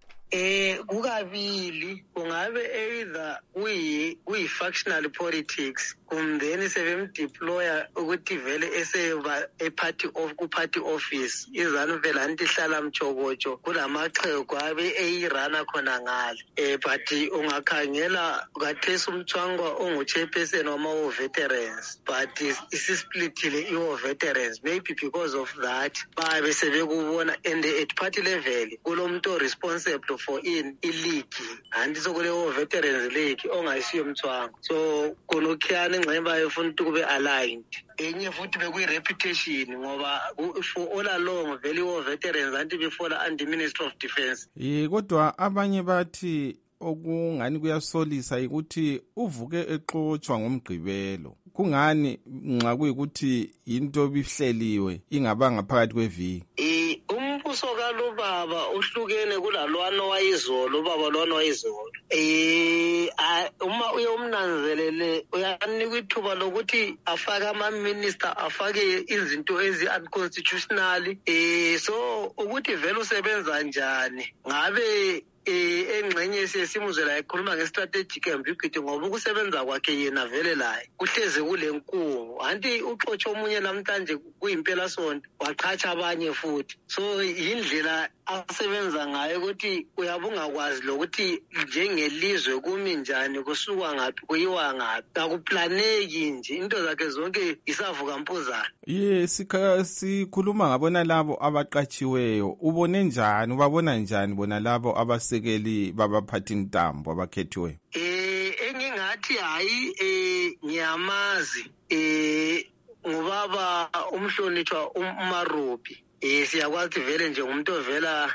Kukabili kungabe either kuyi-factional politics kumbe sebemdeploya ukuthi vele eseba eparty of ku-party office izanu vele anti hlala mchokotsho kulamaxhego abe eyirana khona ngale. But ungakhangela kathesi uMthwangwa ongu-chairperson wama-veterans but isisplitile i-veterans maybe because of that babe sebekubona and at party level kulomuntu responsible for i-league anti sokuleyo veterans league ongayisiyo Mthwangwa, so kunokhiyana ingxeba efuna ukuthi kube aligned. Enye futhi bekuyi-reputation ngoba for all along vele i-veterans anti befola under Ministry of Defence. Kodwa abanye bathi okungani kuyasolisa ukuthi uvuke exotshwa ngomgqibelo. Kungani nxa kuyikuthi into bihleliwe ingabanga phakathi kweviki? Umbuso kalubaba uhlukene kulalwana wayizolo, ubaba lwana wayizolo. Uma uyomnanzelele uyanikwa ithuba lokuthi afake ama-minister afake izinto ezi-unconstitutional. So ukuthi vele usebenza njani ngabe engxenye siyesimuzela ekhuluma nge-strategic ambiguity ngoba ukusebenza kwakhe yena vele laye kuhleze kule nkungu anti uxotsha omunye namhlanje kuyimpela sonto waqhatsha abanye futhi. So yindlela asebenza ngayo ukuthi uyabungakwazi lokuthi njengelizwe kumi njani kusukwa ngaphi kuyiwa ngaphi akuplaneki nje into zakhe zonke isavuka mpuzana. Sikhuluma ngabona labo abaqatshiweyo, ubone njani, ubabona njani bona labo abasekeli babaphathintambo abakhethiweyo? Engingathi hayi ngiyamazi ngubaba umhlonitshwa uMarobi. Siyakwazi vele nje umuntu ovela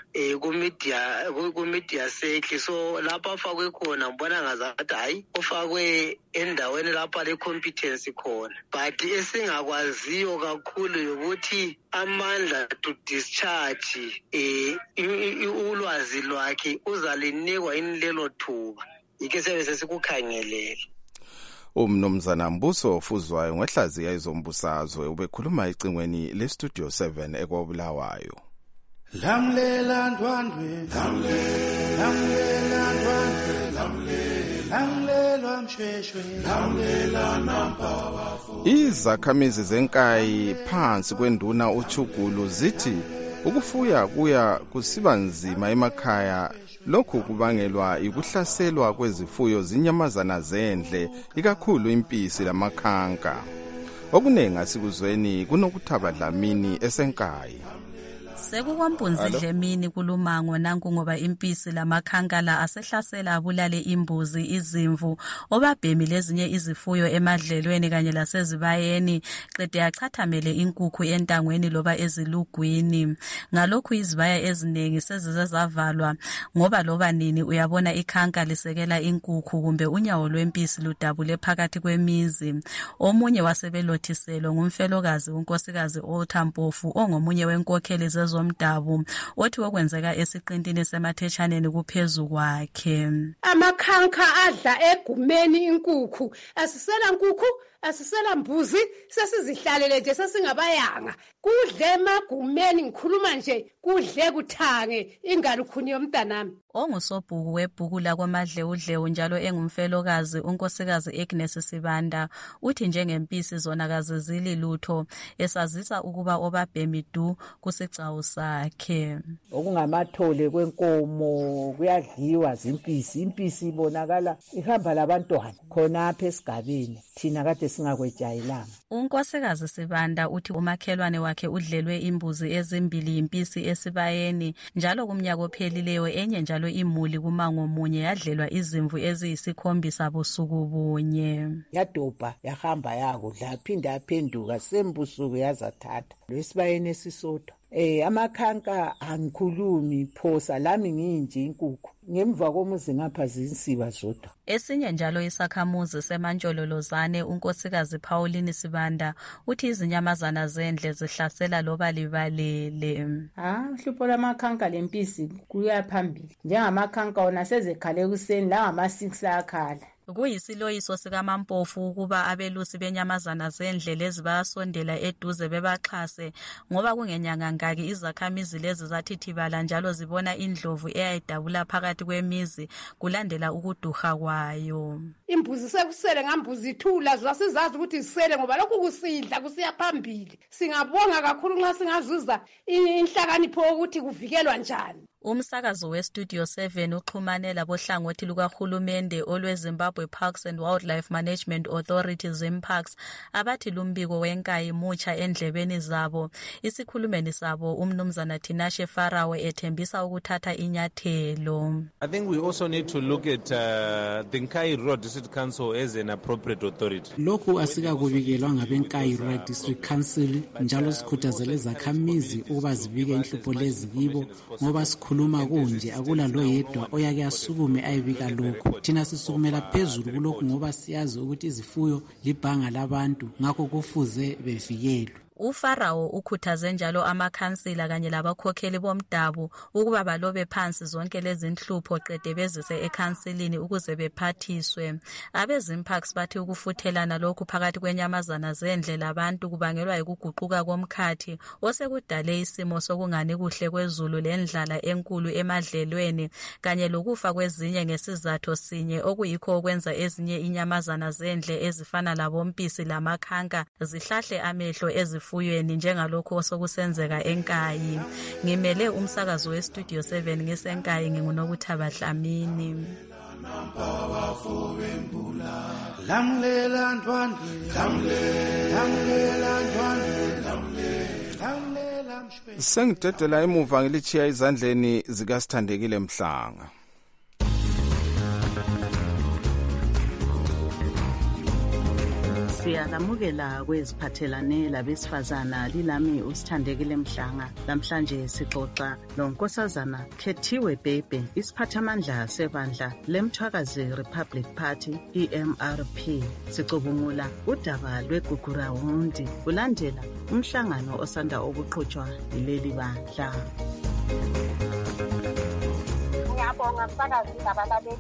ku-media sekhi, so lapha afakwe khona ngibona ngazathi hayi ufakwe endaweni lapha le-competence khona. But esingakwaziyo kakhulu ukuthi amandla to discharge ulwazi lwakhe uzalinikwa yini lelo thuba, yike sebe sesikukhangelele. Umnumzana Mbuso Fuzwayo ngehlaziya izombusazwe ubekhuluma ecingweni leStudio 7 ekoBulawayo. Lamlela ndwandwe, lamlela ndwandwe, lamlela msheshwe, lamlela nampaba. Izakhamizi zenkayi phansi kwenduna uChugulu zithi ukufuya kuya kusiba nzima emakhaya lokhu kubangelwa ikuhlaselwa kwezifuyo zinyamazana zendle ikakhulu impisi lamakhanka. Okuningi asikuzweni kunokuthaba Dlamini esenkayi. Sekukwampunzi Dlamini kulumango nanku ngoba impisi lamakhankala asehlasela abulale imbuzi, izimvu, obabhemi lezinye izifuyo emadlelweni kanye lasezibayeni, qede yachathamele inkukhu entangweni loba ezilugwini. Ngalokhu izibaya eziningi sezize zavalwa ngoba loba nini uyabona ikhanka lisekela inkukhu kumbe unyawo lwempisi ludabule phakathi kwemizi. Omunye wasebelothiselwe ngumfelokazi unkosikazi Othampofu ongomunye wenkokheli zomdabu othi okwenzeka esiqintini semathetshaneni kuphezu kwakhe. Amakhanka adla egumeni inkukhu, asisela nkukhu, asisela mbuzi, sesizihlalele nje sesingabayanga. Kudle emagumeni, ngikhuluma nje kudle kuthange ingalukhuni yomntanami. Ongusobhuku webhuku lakwaMadlewudlewu njalo engumfelokazi unkosikazi Agnes Sibanda uthi njengempisi zona kazizili lutho, esazisa ukuba obabhemi du kusigcawu sakhe. Okungamathole kwenkomo kuyadliwa zimpisi. Impisi ibonakala ihamba labantwana khonapha esigabeni thina kade singakwejayelanga. Unkosikazi Sibanda uthi umakhelwane wakhe udlelwe imbuzi ezimbili impisi esibayeni, njalo kumnyaka ophelileyo enye njalo imuli kumango munye yadlelwa izimvu eziyisikhombisa busuku bunye. Yadobha yahamba yakudla yaphinda yaphenduka sembusuku yazathatha lesibayeni esisodwa. Amakhanka angikhulumi phosa lami nginje inkukhu ngemva komuzi ngapha zinsiba zodwa. Esinye njalo isakhamuzi semantsholo-lozane unkosikazi Pauline Sibanda uthi izinyamazana zendle zihlasela loba libalele. Uhlupho lwamakhanka lempisi kuya phambili. Njengamakhanka wona sezekhale ekuseni la ngama-6 akhala. Kuyisiloyiso sikaMampofu ukuba abelusi benyamazana zendle lezi bayasondela eduze bebaxhase ngoba kungenyanga ngaki izakhamizi lezi zathithibala njalo zibona indlovu eyayidabula phakathi kwemizi kulandela ukuduha kwayo. Imbuzi sekusele ngambuzi ithula zasizazi ukuthi zisele ngoba lokhu kusidla kusiya phambili. Singabonga kakhulu nxa singazuza inhlakanipho ukuthi kuvikelwa njani. Umsakazo weStudio 7 uxhumane labohlangothi lukahulumende olweZimbabwe Parks and Wildlife Management Authority ZIMPARKS abathi lumbiko wenkayi mutsha endlebeni zabo. Isikhulumeni sabo umnumzana Tinashe Farawe ethembisa ukuthatha inyathelo. I think we also need to look at the Nkai Road District Council as an appropriate authority. Lokhu asikakubikelwa ngabeNkai Road District Council njalo sikhuthazele izakhamizi ukuba zibike inhlupho lezi kibo ngoba khuluma kunje akula lo yedwa oyake asukume ayibika lokho. Thina sisukumela phezulu kulokhu ngoba siyazi ukuthi izifuyo libhanga labantu ngakho kufuze bevikelwe. UFarawo ukhuthaze njalo amakhansila kanye labakhokheli bomdabu ukuba balobe phansi zonke lezi nhlupho qede bezise ekhansilini ukuze bephathiswe. AbeZIMPARKS bathi ukufuthelana lokhu phakathi kwenyamazana zendle labantu kubangelwa yikuguquka komkhathi osekudale isimo sokungani kuhle kwezulu lendlala enkulu emadlelweni kanye lokufa kwezinye ngesizatho sinye okuyikho okwenza ezinye inyamazana zendle ezifana labompisi lamakhanka zihlahle amehlo ezifuyweni njengalokho osokusenzeka enkayi. Ngimele umsakazo weStudio 7 ngisenkayi ngingunokuthaba Dlamini. Lamlela ntwandwe, lamlela ntwandwe, lamlela mshwe. Sengidedela emuva ngilichiya izandleni zikaSithandekile Mhlanga. Siyalamukela kweziphathelane labesifazana lilami uSithandekile Mhlanga. Namhlanje sixoxa lonkosazana Khethiwe Bhebhe, isiphathamandla sebandla leMthwakazi Republic Party EMRP. Sicubungula udaba lweGugurawundi kulandela umhlangano osanda ukuqhutshwa yileli bandla. Ngiyabonga msakazi labalaleli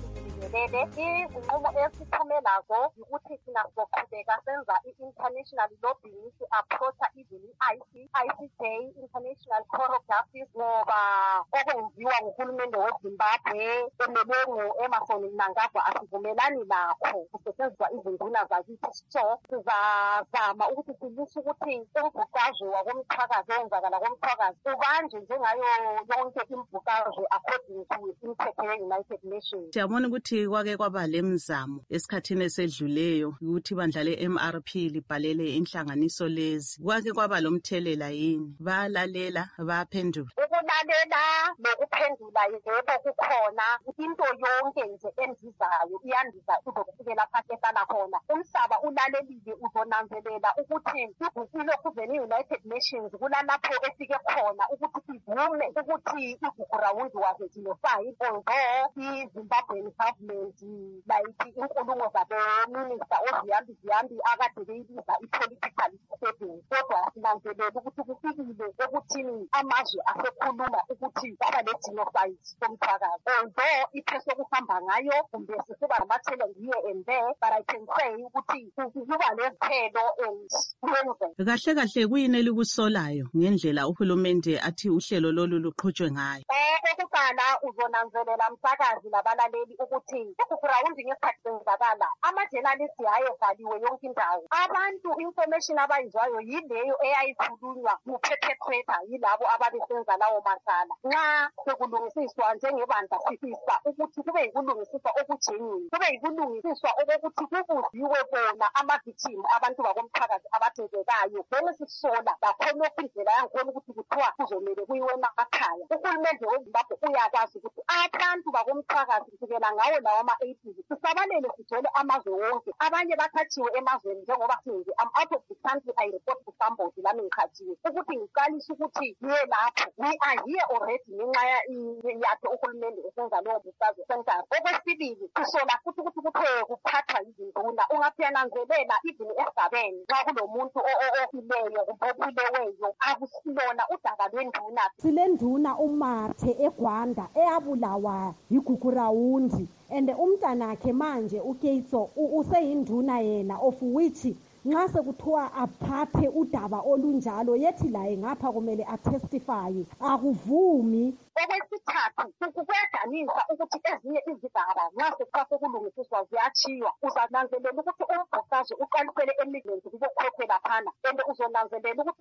sinanzelele izinqumo esiphume nazo ukuthi thina sizoqhubeka senza i-international lobbying si-approacha even i-ICJ, International Court of Justice, ngoba okwenziwa nguhulumende weZimbabwe emelwe ngu-Emmerson Mnangagwa asivumelani nakho kusetshenziswa izinduna zakithi. So sizazama ukuthi silisho ukuthi umbhuqazwe wakomthakazi owenzakala komthakazi ubanjwe njengayo yonke imbhuqazwe according to imithetho ye-United Nations. Siyabona ukuthi kwake kwaba lemizamo esikhathini esedluleyo ukuthi ibandla le-MRP libhalele inhlanganiso lezi. Kwake kwaba lomthelela yini? Bayalalela, bayaphendula? Ukulalela nokuphendula yebo kukhona. Into yonke nje endizayo iyandiza uzokufikela phansi ehlala khona. Umhlaba ulalelile uzonanzelela ukuthi iguqulo kuveni i-United Nations kulalapho efike khona ukuthi ivume ukuthi igugurawundi was a genocide, although i-Zimbabwean government like inkulumo zabe-minister oziyambi akade beyibiza i-political setting, kodwa sinanzelela ukuthi kufikile ekuthini amazwe asekhuluma ukuthi kwaba le-genocide somthakazi. Although ipheso kuhamba ngayo kumbe sisuba nama-challenge here and there, but I can say ukuthi kuba nezithelo and kuyenzeka. Kahle kahle kuyini elikusolayo ngendlela uhulumende athi uhlelo lolu luqhutshwe ngayo? Okuqala uzonanzelela msakazi labalaleli ukuthi igugurawundi ngesikhathi senzakala ama-journalists ayevaliwe yonke indawo. Abantu information abayizwayo yileyo eyayikhulunywa ngu-perpetrator yilabo ababesenza lawo masala. Nxa sekulungisiswa njengebandla sifisa ukuthi kube yikulungisiswa okujenini, kube yikulungisiswa okokuthi kubuziwe bona ama-victim abantu bakomphakathi abathezekayo. Bene sisola bakhonokho indlela yangikhona ukuthi kuthiwa kuzomele kuyiwe emakhaya. Uhulumende weZimbabwe uyakwazi ukuthi abantu bakomphakathi kusukela ngawo lawo ama-80s sisabalele sigcwele amazwe wonke. Abanye bathathiwe emazweni njengoba sinje I'm out of the country, I report to somebody lami ngikhathiwe ukuthi ngiqalise ukuthi niye lapho. We are here already ngenxa yakhe uhulumende esenza leyo busazo center. Okwesibili kusola futhi ukuthi kuthe kuphathwa izinduna ungaphiyananzelela even esigabeni nxa kulomuntu ofileyo kuphopileweyo akusilona udaba lwenduna. Silenduna uMathe eGwanda eyabulawa yigugurawundi and umntanakhe manje uKeitso useyinduna yena of which nxa sekuthiwa aphathe udaba olunjalo yethi laye ngapha kumele atestify akuvumi. Okwesithathu kuyadanisa ukuthi ezinye izigaba nxa sekuthiwa sekulungisiswa ziyachiywa. Uzananzelela ukuthi umbhuqazwe uqalisele eMidlands kubokhokhe laphana and uzonanzelela ukuthi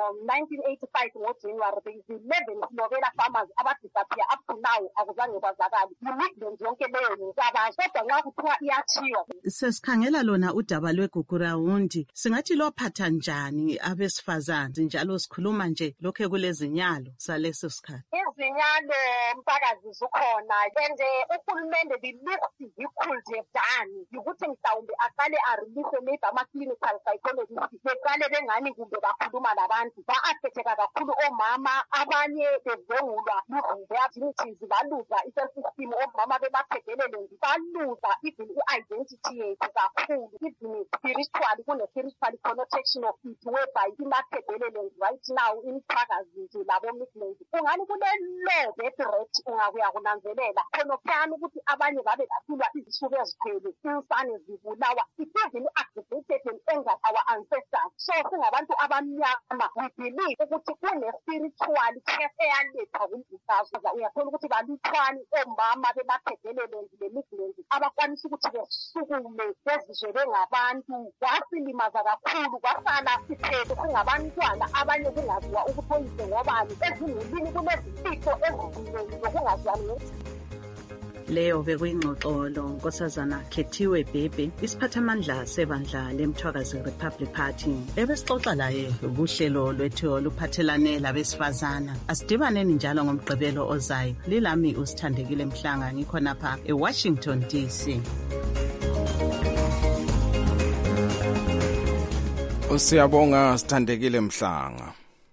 ngo-1985 ngoJanuary beyizi-11 Slovela farmers abadisappear up to now akuzange kwazakali. I-Midlands yonke leyo ngesabazo kodwa nxa kuthiwa iyachiywa. Sesikhangela lona udaba lwegugurawundi singathi lophatha njani abesifazane njalo sikhuluma nje lokho kulezinyalo zaleso sikhathi. Izinyalo msakazi zikhona and uhulumende the least he could have done yikuthi mhlawumbe aqale arelease maybe ama-clinical psychologists beqale bengani kumbe bakhuluma labantu ba-affecteka kakhulu omama abanye bevengulwa luze-activities baluza i-self-esteem omama bebaphedelele nje baluza even i-identity yethu kakhulu even spiritually kune-spiritual connotation of it whereby imaphedelele right now imphakazi nje labo-Muslims ungani kule-law that rate ungakuya kunanzelela khonophana ukuthi abanye babe basilwa izisuku ezithwele insane zibulawa it even activated and angered our ancestors. So singabantu abamnyama we believe ukuthi kune-spiritual care eyalethwa kumbhuqazwe. Uyathola ukuthi baluthwani omama bebaphedelele le-Midlands abakwanisa ukuthi besukume bezizwe bengabantu. Kwasilimaza kakhulu kwasala siphele singabantwana abanye kungaziwa ukuthi oyise ngobani ezingulini kunezimfihlo eziningi zokungazwani. Leyo bekuyingxoxo Nkosazana Khethiwe Bhebhe isiphathamandla sebandla leMthwakazi Republic Party ebesixoxa laye ubuhlelo lwethu oluphathelane labesifazana. Asidibaneni njalo ngomgqibelo ozayo. Lilami uSithandekile Mhlanga ngikhonapha eWashington DC. Siyabonga Sithandekile Mhlanga.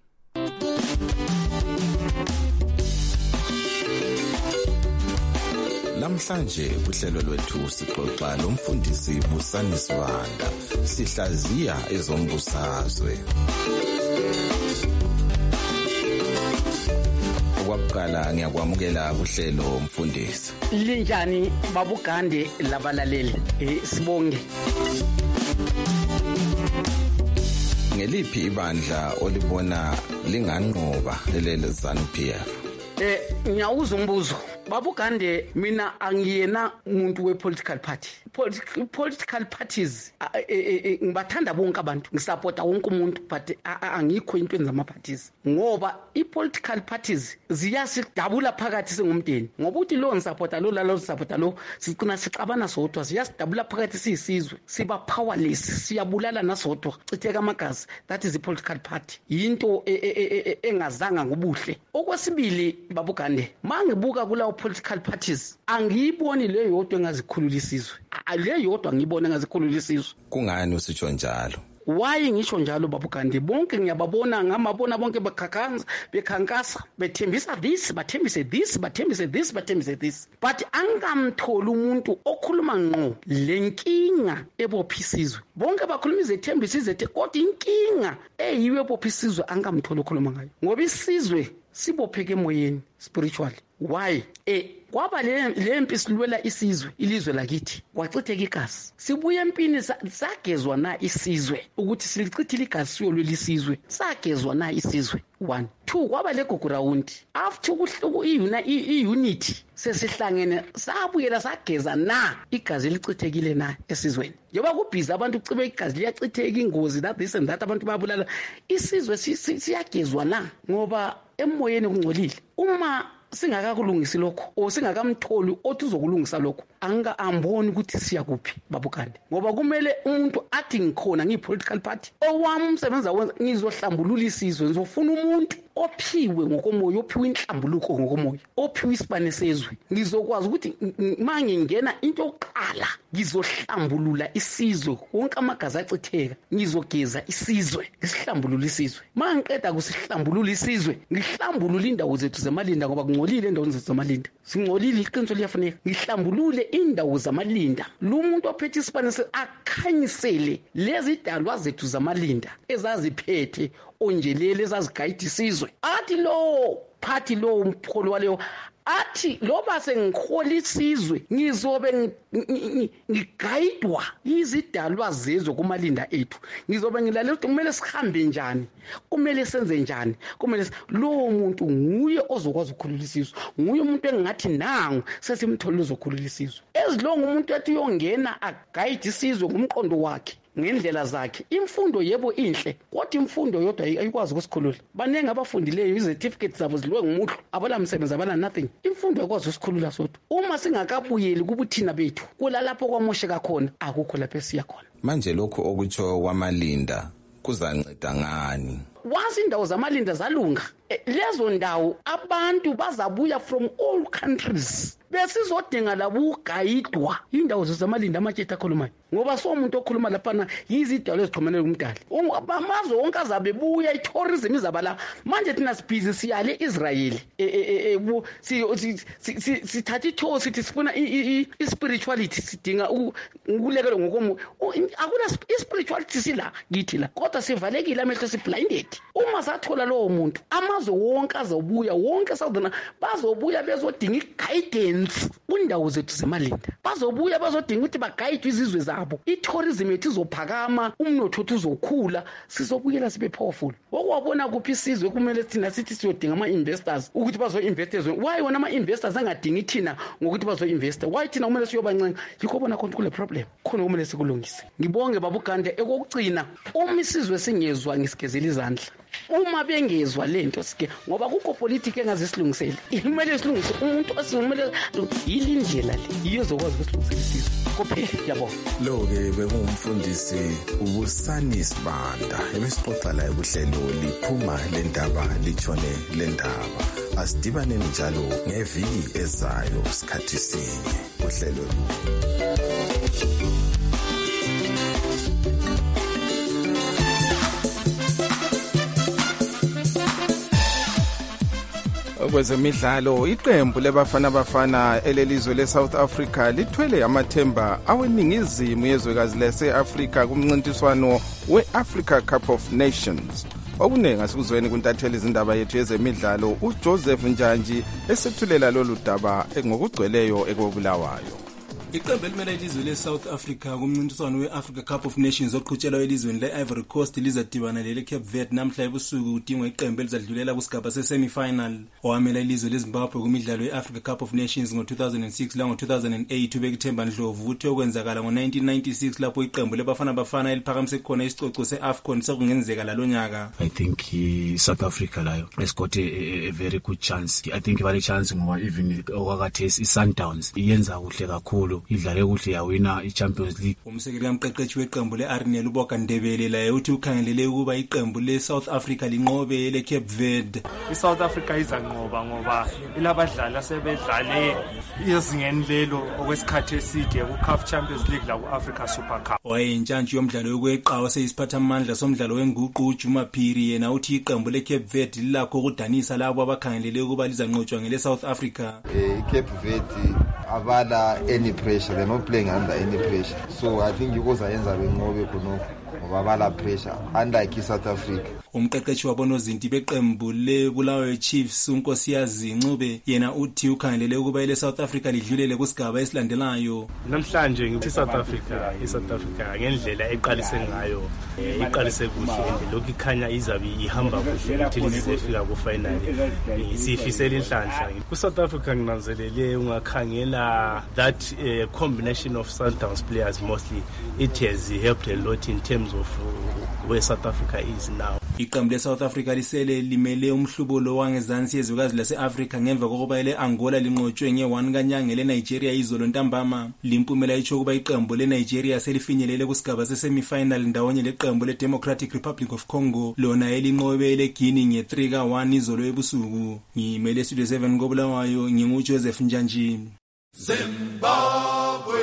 Namhlanje kuhlelo lwethu sixoxa lomfundisi Busani Sibanda sihlaziya ezombusazwe. kokuqala ngiyakwamukela kuhlelo mfundisi. Linjani babugande labalaleli? Sibonge. Ngeliphi ibandla olibona linganqoba leli ZANU-PF? Ngiyawuza umbuzo. Babugande mina angiyena umuntu we-political party. Political parties ngibathanda bonke abantu, ngisupporta wonke umuntu, but angikho intweni zama-parties ngoba i-political parties ziyasidabula phakathi singumndeni, ngoba uthi lo ngisupporta lo lalo ngisupporta lo sigcina sixabana sodwa, ziyasidabula phakathi siyisizwe, siba powerless, siyabulala nasodwa, chitheka amagazi. That is i-political party, yinto engazanga ngobuhle. Okwesibili babugande, mangibuka kulawo political parties angiyiboni leyo yodwa engazikhulula isizwe, leyo yodwa ngiyibona engazikhulula isizwe. Kungani usitsho njalo? Why ngisho njalo babugande? Bonke ngiyababona ngamabona bonke bekhankasa bethembisa this, bathembise this, bathembise this, bathembise this, but angamtholi umuntu okhuluma ngqo lenkinga ebophisizwe. Bonke bakhuluma izethembisa izethe, kodwa inkinga eyiwe ebophisizwe angamtholi okhuluma ngayo, ngoba isizwe sibopheke emoyeni spiritually. Why? Kwaba le mpi silwela isizwe, ilizwe lakithi, kwachitheka igazi. Sibuye empini sagezwa na isizwe ukuthi silichithile igazi siyolwela isizwe, sagezwa na isizwe. 1 2 kwaba le gogurawundi after i-unity sesihlangene sabuyela sageza na igazi lichithekile na esizweni. Njengoba kubhiza abantu ucibe igazi liyachitheka, ingozi that this and that, abantu bayabulala, isizwe siyagezwa na ngoba emoyeni kungcolile. Uma singakakulungisi lokho o singakamtholi othi uzokulungisa lokho, angamboni ukuthi siya kuphi babukande, ngoba kumele umuntu athi ngikhona ngiyi-political party, owami umsebenzi awenza ngizohlambulula isizwe, ngizofuna umuntu ophiwe ngokomoya, ophiwe inhlambuluko ngokomoya, ophiwe isibane sezwe. Ngizokwazi ukuthi mangingena into yokuqala ngizohlambulula isizwe, wonke amagazi achitheka, ngizogeza isizwe, ngisihlambulula isizwe. Mangiqeda kusihlambulula isizwe, ngihlambulula indawo zethu zamalinda, ngoba kungcolile endaweni zethu zamalinda, singcolile, iqiniso liyafuneka. Ngihlambulule indawo zamalinda, lo muntu ophethe isibane akhanyisele lezi dalwa zethu zamalinda ezaziphethe onjelele ezazigayida isizwe. Athi lo party lo umpholo waleyo athi loba sengikhola isizwe ngizobe ngigayidwa izidalwa zezwe kumalinda ethu, ngizobe ngilalela ukuthi kumele sihambe njani, kumele senze njani, kumele lo muntu nguye ozokwazi ukukhulula isizwe, nguye umuntu engathi nangu sesimtholile uzokhulula isizwe. Ezilonga umuntu ethi uyongena agayide isizwe ngumqondo wakhe ngendlela zakhe. Imfundo yebo inhle, kodwa imfundo yodwa ayikwazi ukusikhulula. Banenge abafundileyo, icertificates zabo zilwe ngumuhlo, abala msebenzi, abala nothing. Imfundo ayikwazi ukusikhulula sodwa. Uma singakabuyeli kubuthina bethu, kulalapho kwamosheka khona, akukho lapho esiya khona. Manje lokho okutsho kwamalinda kuzanceda ngani? Once indawo zamalinda zalunga, lezo ndawo abantu bazabuya from all countries besizodinga labo ugayidwa indawo zamalinda amatsheta akhulumayo, ngoba so umuntu okhuluma laphana yizidalo ezixhumanele kumdali. Amazwe wonke azabebuya, i-tourism izabala. Manje thina sibhizi siyale Israel, sithatha itho sithi sifuna i-spirituality, sidinga ukulekelwa ngokomo. Akuna i-spirituality sila kithi la, kodwa sivalekile amehlo, siblinded. Uma sathola lowo muntu, amazwe wonke azobuya, wonke southern bazobuya bezodinga i-guidance kundawo zethu zemalinda, bazobuya bazodinga ukuthi bagayidwe izizwe zabo, i-tourism yethu izophakama, umnotho wethu uzokhula, sizobuyela sibe powerful. Okwabona kuphi isizwe kumele thina sithi siyodinga ama-investors ukuthi bazo-invest ezweni. Why wona ama-investors angadingi thina ngokuthi bazo-investa? Why thina kumele siyobancenga? Yikho bona khona kule problem, khona kumele sikulungise. Ngibonge babugande. Ekokugcina, uma isizwe singezwa ngisigezela izandla, uma bengezwa lento sike, ngoba kukho politiki engazisilungisele, kumele silungise umuntu osimele yilindlela le yiyo zokwazi ukusilungisela isizwe kuphela. Yabona lo-ke bekungumfundisi uBusani Sibanda ebesixoxa la ebuhlelo liphuma le ndaba litshone le ndaba. Asidibaneni njalo ngeviki ezayo sikhathi sinye uhlelo kwezemidlalo. Iqembu lebafana elelizwe leSouth Africa lithwele amathemba aweningizimu yezwekazi lase-Afrika kumncintiswano we-Africa Cup of Nations. okuningi asikuzweni kuntatheli izindaba yethu yezemidlalo uJoseph Njanji esethulela lolu daba ngokugcweleyo ekobulawayo. Iqembu elimele ilizwe le-South Africa kumncintiswano we-Africa Cup of Nations oqhutshelwa elizweni le-Ivory Coast lizadibana lele-Cape Verde namhla ebusuku kudingwa iqembu elizadlulela kusigaba se-semi-final. Owamela ilizwe leZimbabwe kumidlalo ye-Africa Cup of Nations ngo-2006 lango-2008 uBekithemba Ndlovu uthe okwenzakala ngo-1996 lapho iqembu lebafana eliphakamise khona isicoco se-AFCON sekungenzeka lalo nyaka. I think South Africa layo has got a very good chance. I think vale chance ngoba even okwakathesi i-Sundowns iyenza kuhle kakhulu. Idlale kuhle yawina i-Champions League. Umsekeli kamqeqeshi weqembu le-Arnel uBoka Ndebele laye uthi ukhangelele ukuba iqembu le-South Africa linqobe le-Cape Verde. I-South Africa izanqoba ngoba ilabadlali asebedlale ezingeni lelo okwesikhathi eside ku-CAF Champions League la ku-Africa Super Cup. Wayentshantshi yomdlalo yokweqa waseyisiphathamandla somdlalo wenguqu uJuma Phiri yena uthi iqembu le-Cape Verde lilakho ukudanisa labo abakhangelele ukuba lizanqotshwa ngele-South Africa. I-Cape Verde abala any pressure, they're not playing under any pressure, so I think yukozayenza benqobe khonokho ngoba bala pressure unlike iSouth Africa. Umqeqeshi wabonozinti beqembu leBulawayo Chiefs uNkosiyazi Ncube yena uthi ukhangelele ukuba ile-South Africa lidlulele kusigaba esilandelayo. Namhlanje ngithi iSouth Africa ngendlela eqalise ngayo iqalise kuhle lokho ikhanya izabe ihamba kuhle ukuthi lizefika ku-final. Sifisela inhlanhla ku-South Africa nginanzelele ungakhangela that combination of Sundowns players mostly it has helped a lot in terms of where South Africa is now. Iqembu le-South Africa lisele limele umhlubulo wangezansi yezwekazi lase-Afrika ngemva kokuba ile-Angola linqotshwe nge-1 kanyanga le-Nigeria izolo ntambama. Limpumela itsho ukuba iqembu le-Nigeria selifinyelele kusigaba se-semi-final ndawonye leqembu le-Democratic Republic of Congo lona elinqobe le-Guinea nge-3-1 izolo ebusuku. Ngimele Studio 7 koBulawayo nginguJoseph Njanji. Zimbabwe.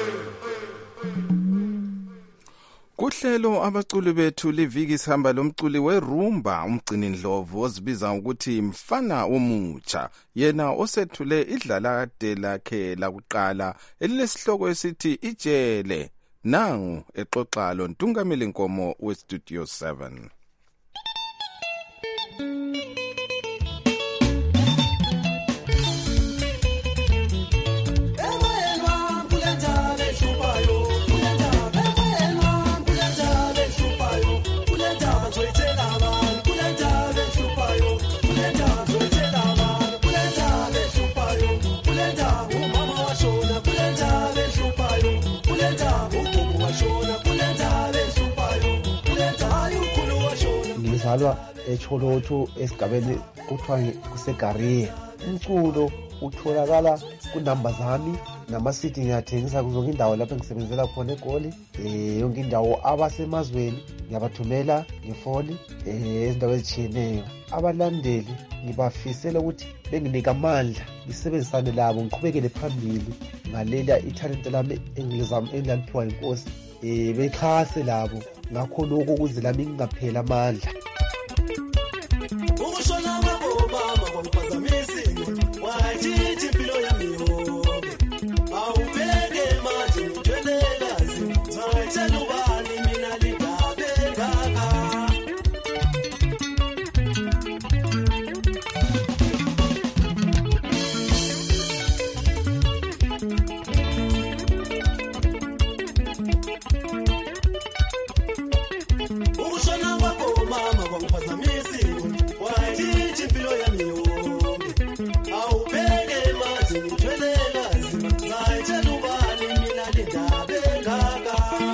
Kuhlelo abaculi bethu liviki sihamba lomculi werumba umgcini Ndlovu ozibiza ukuthi mfana omutsha yena osethule idlalade lakhe lakuqala elilesihloko esithi ijele nangu exoxa lo Ntungameli Nkomo weStudio 7. ngizalwa eCholotho esigabeni kuthiwa kuseGariya. Umculo utholakala kunamba zami nama-CD ngiyathengisa kuzonke indawo lapho engisebenzela khona eGoli. Yonke indawo abasemazweni ngiyabathumela ngefoni ezindawo ezitshiyeneyo. Abalandeli ngibafisela ukuthi benginike amandla ngisebenzisane labo ngiqhubekele phambili ngalela ithalente lami engiliphiwa inkosi. Bekhase labo ngakho lokho ukuze lami ngingaphela amandla. Ukushona kwabomama kwangiphazamisi wayithi impilo yami yonke awubeke manje ngithelekazi ngizayitshela ubani mina lingabe ngaka. Ukushona kwabomama kwangiphazamisi wayithi impilo yami yonke awubeke manje ngithelekazi ngizayitshela ubani mina lingabe ngaka.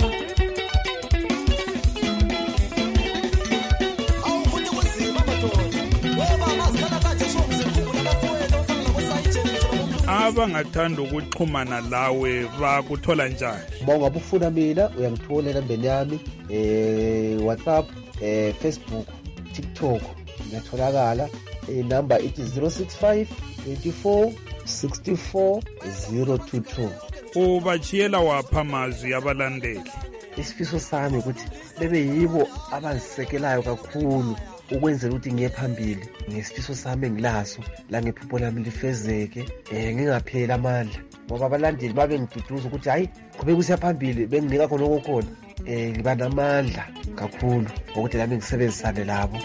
Awufuni kuzima madoda weba mazikhala kanje somzekhumbula bafowethu ofana kwesayitsheni abangathanda ukuxhumana lawe bakuthola njani? Uma ungabe ufuna mina uyangithola enambeni yami WhatsApp, Facebook, TikTok ngiyatholakala. Inamba ithi 065 24 64 022. Ubachiyela wapha amazwi abalandeli? Isifiso sami ukuthi bebe yibo abangisekelayo kakhulu ukwenzela ukuthi ngiye phambili ngesifiso sami engilaso la ngephupho lami lifezeke, ngingapheli amandla ngoba abalandeli babe ngiduduza ukuthi hayi qhubeka usiya phambili benginika khona okukhona ngiba namandla kakhulu ukuthi nami ngisebenzisane labo.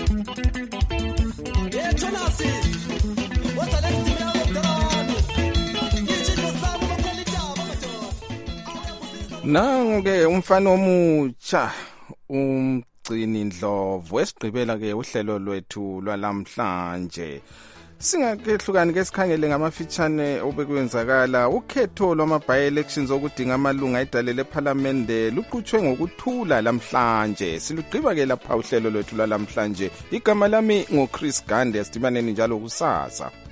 Nangu-ke umfana omutsha umgcini Ndlovu esigqibela-ke uhlelo lwethu lwalamhlanje. Singakehlukani ke sikhangele ngamafitshane obekwenzakala ukhetho lwama-by-elections okudinga amalunga edale lephalamende luqhutshwe ngokuthula lamhlanje. Silugqiba-ke lapha uhlelo lwethu lwalamhlanje. Igama lami ngoChris Gande, sidibaneni njalo kusasa.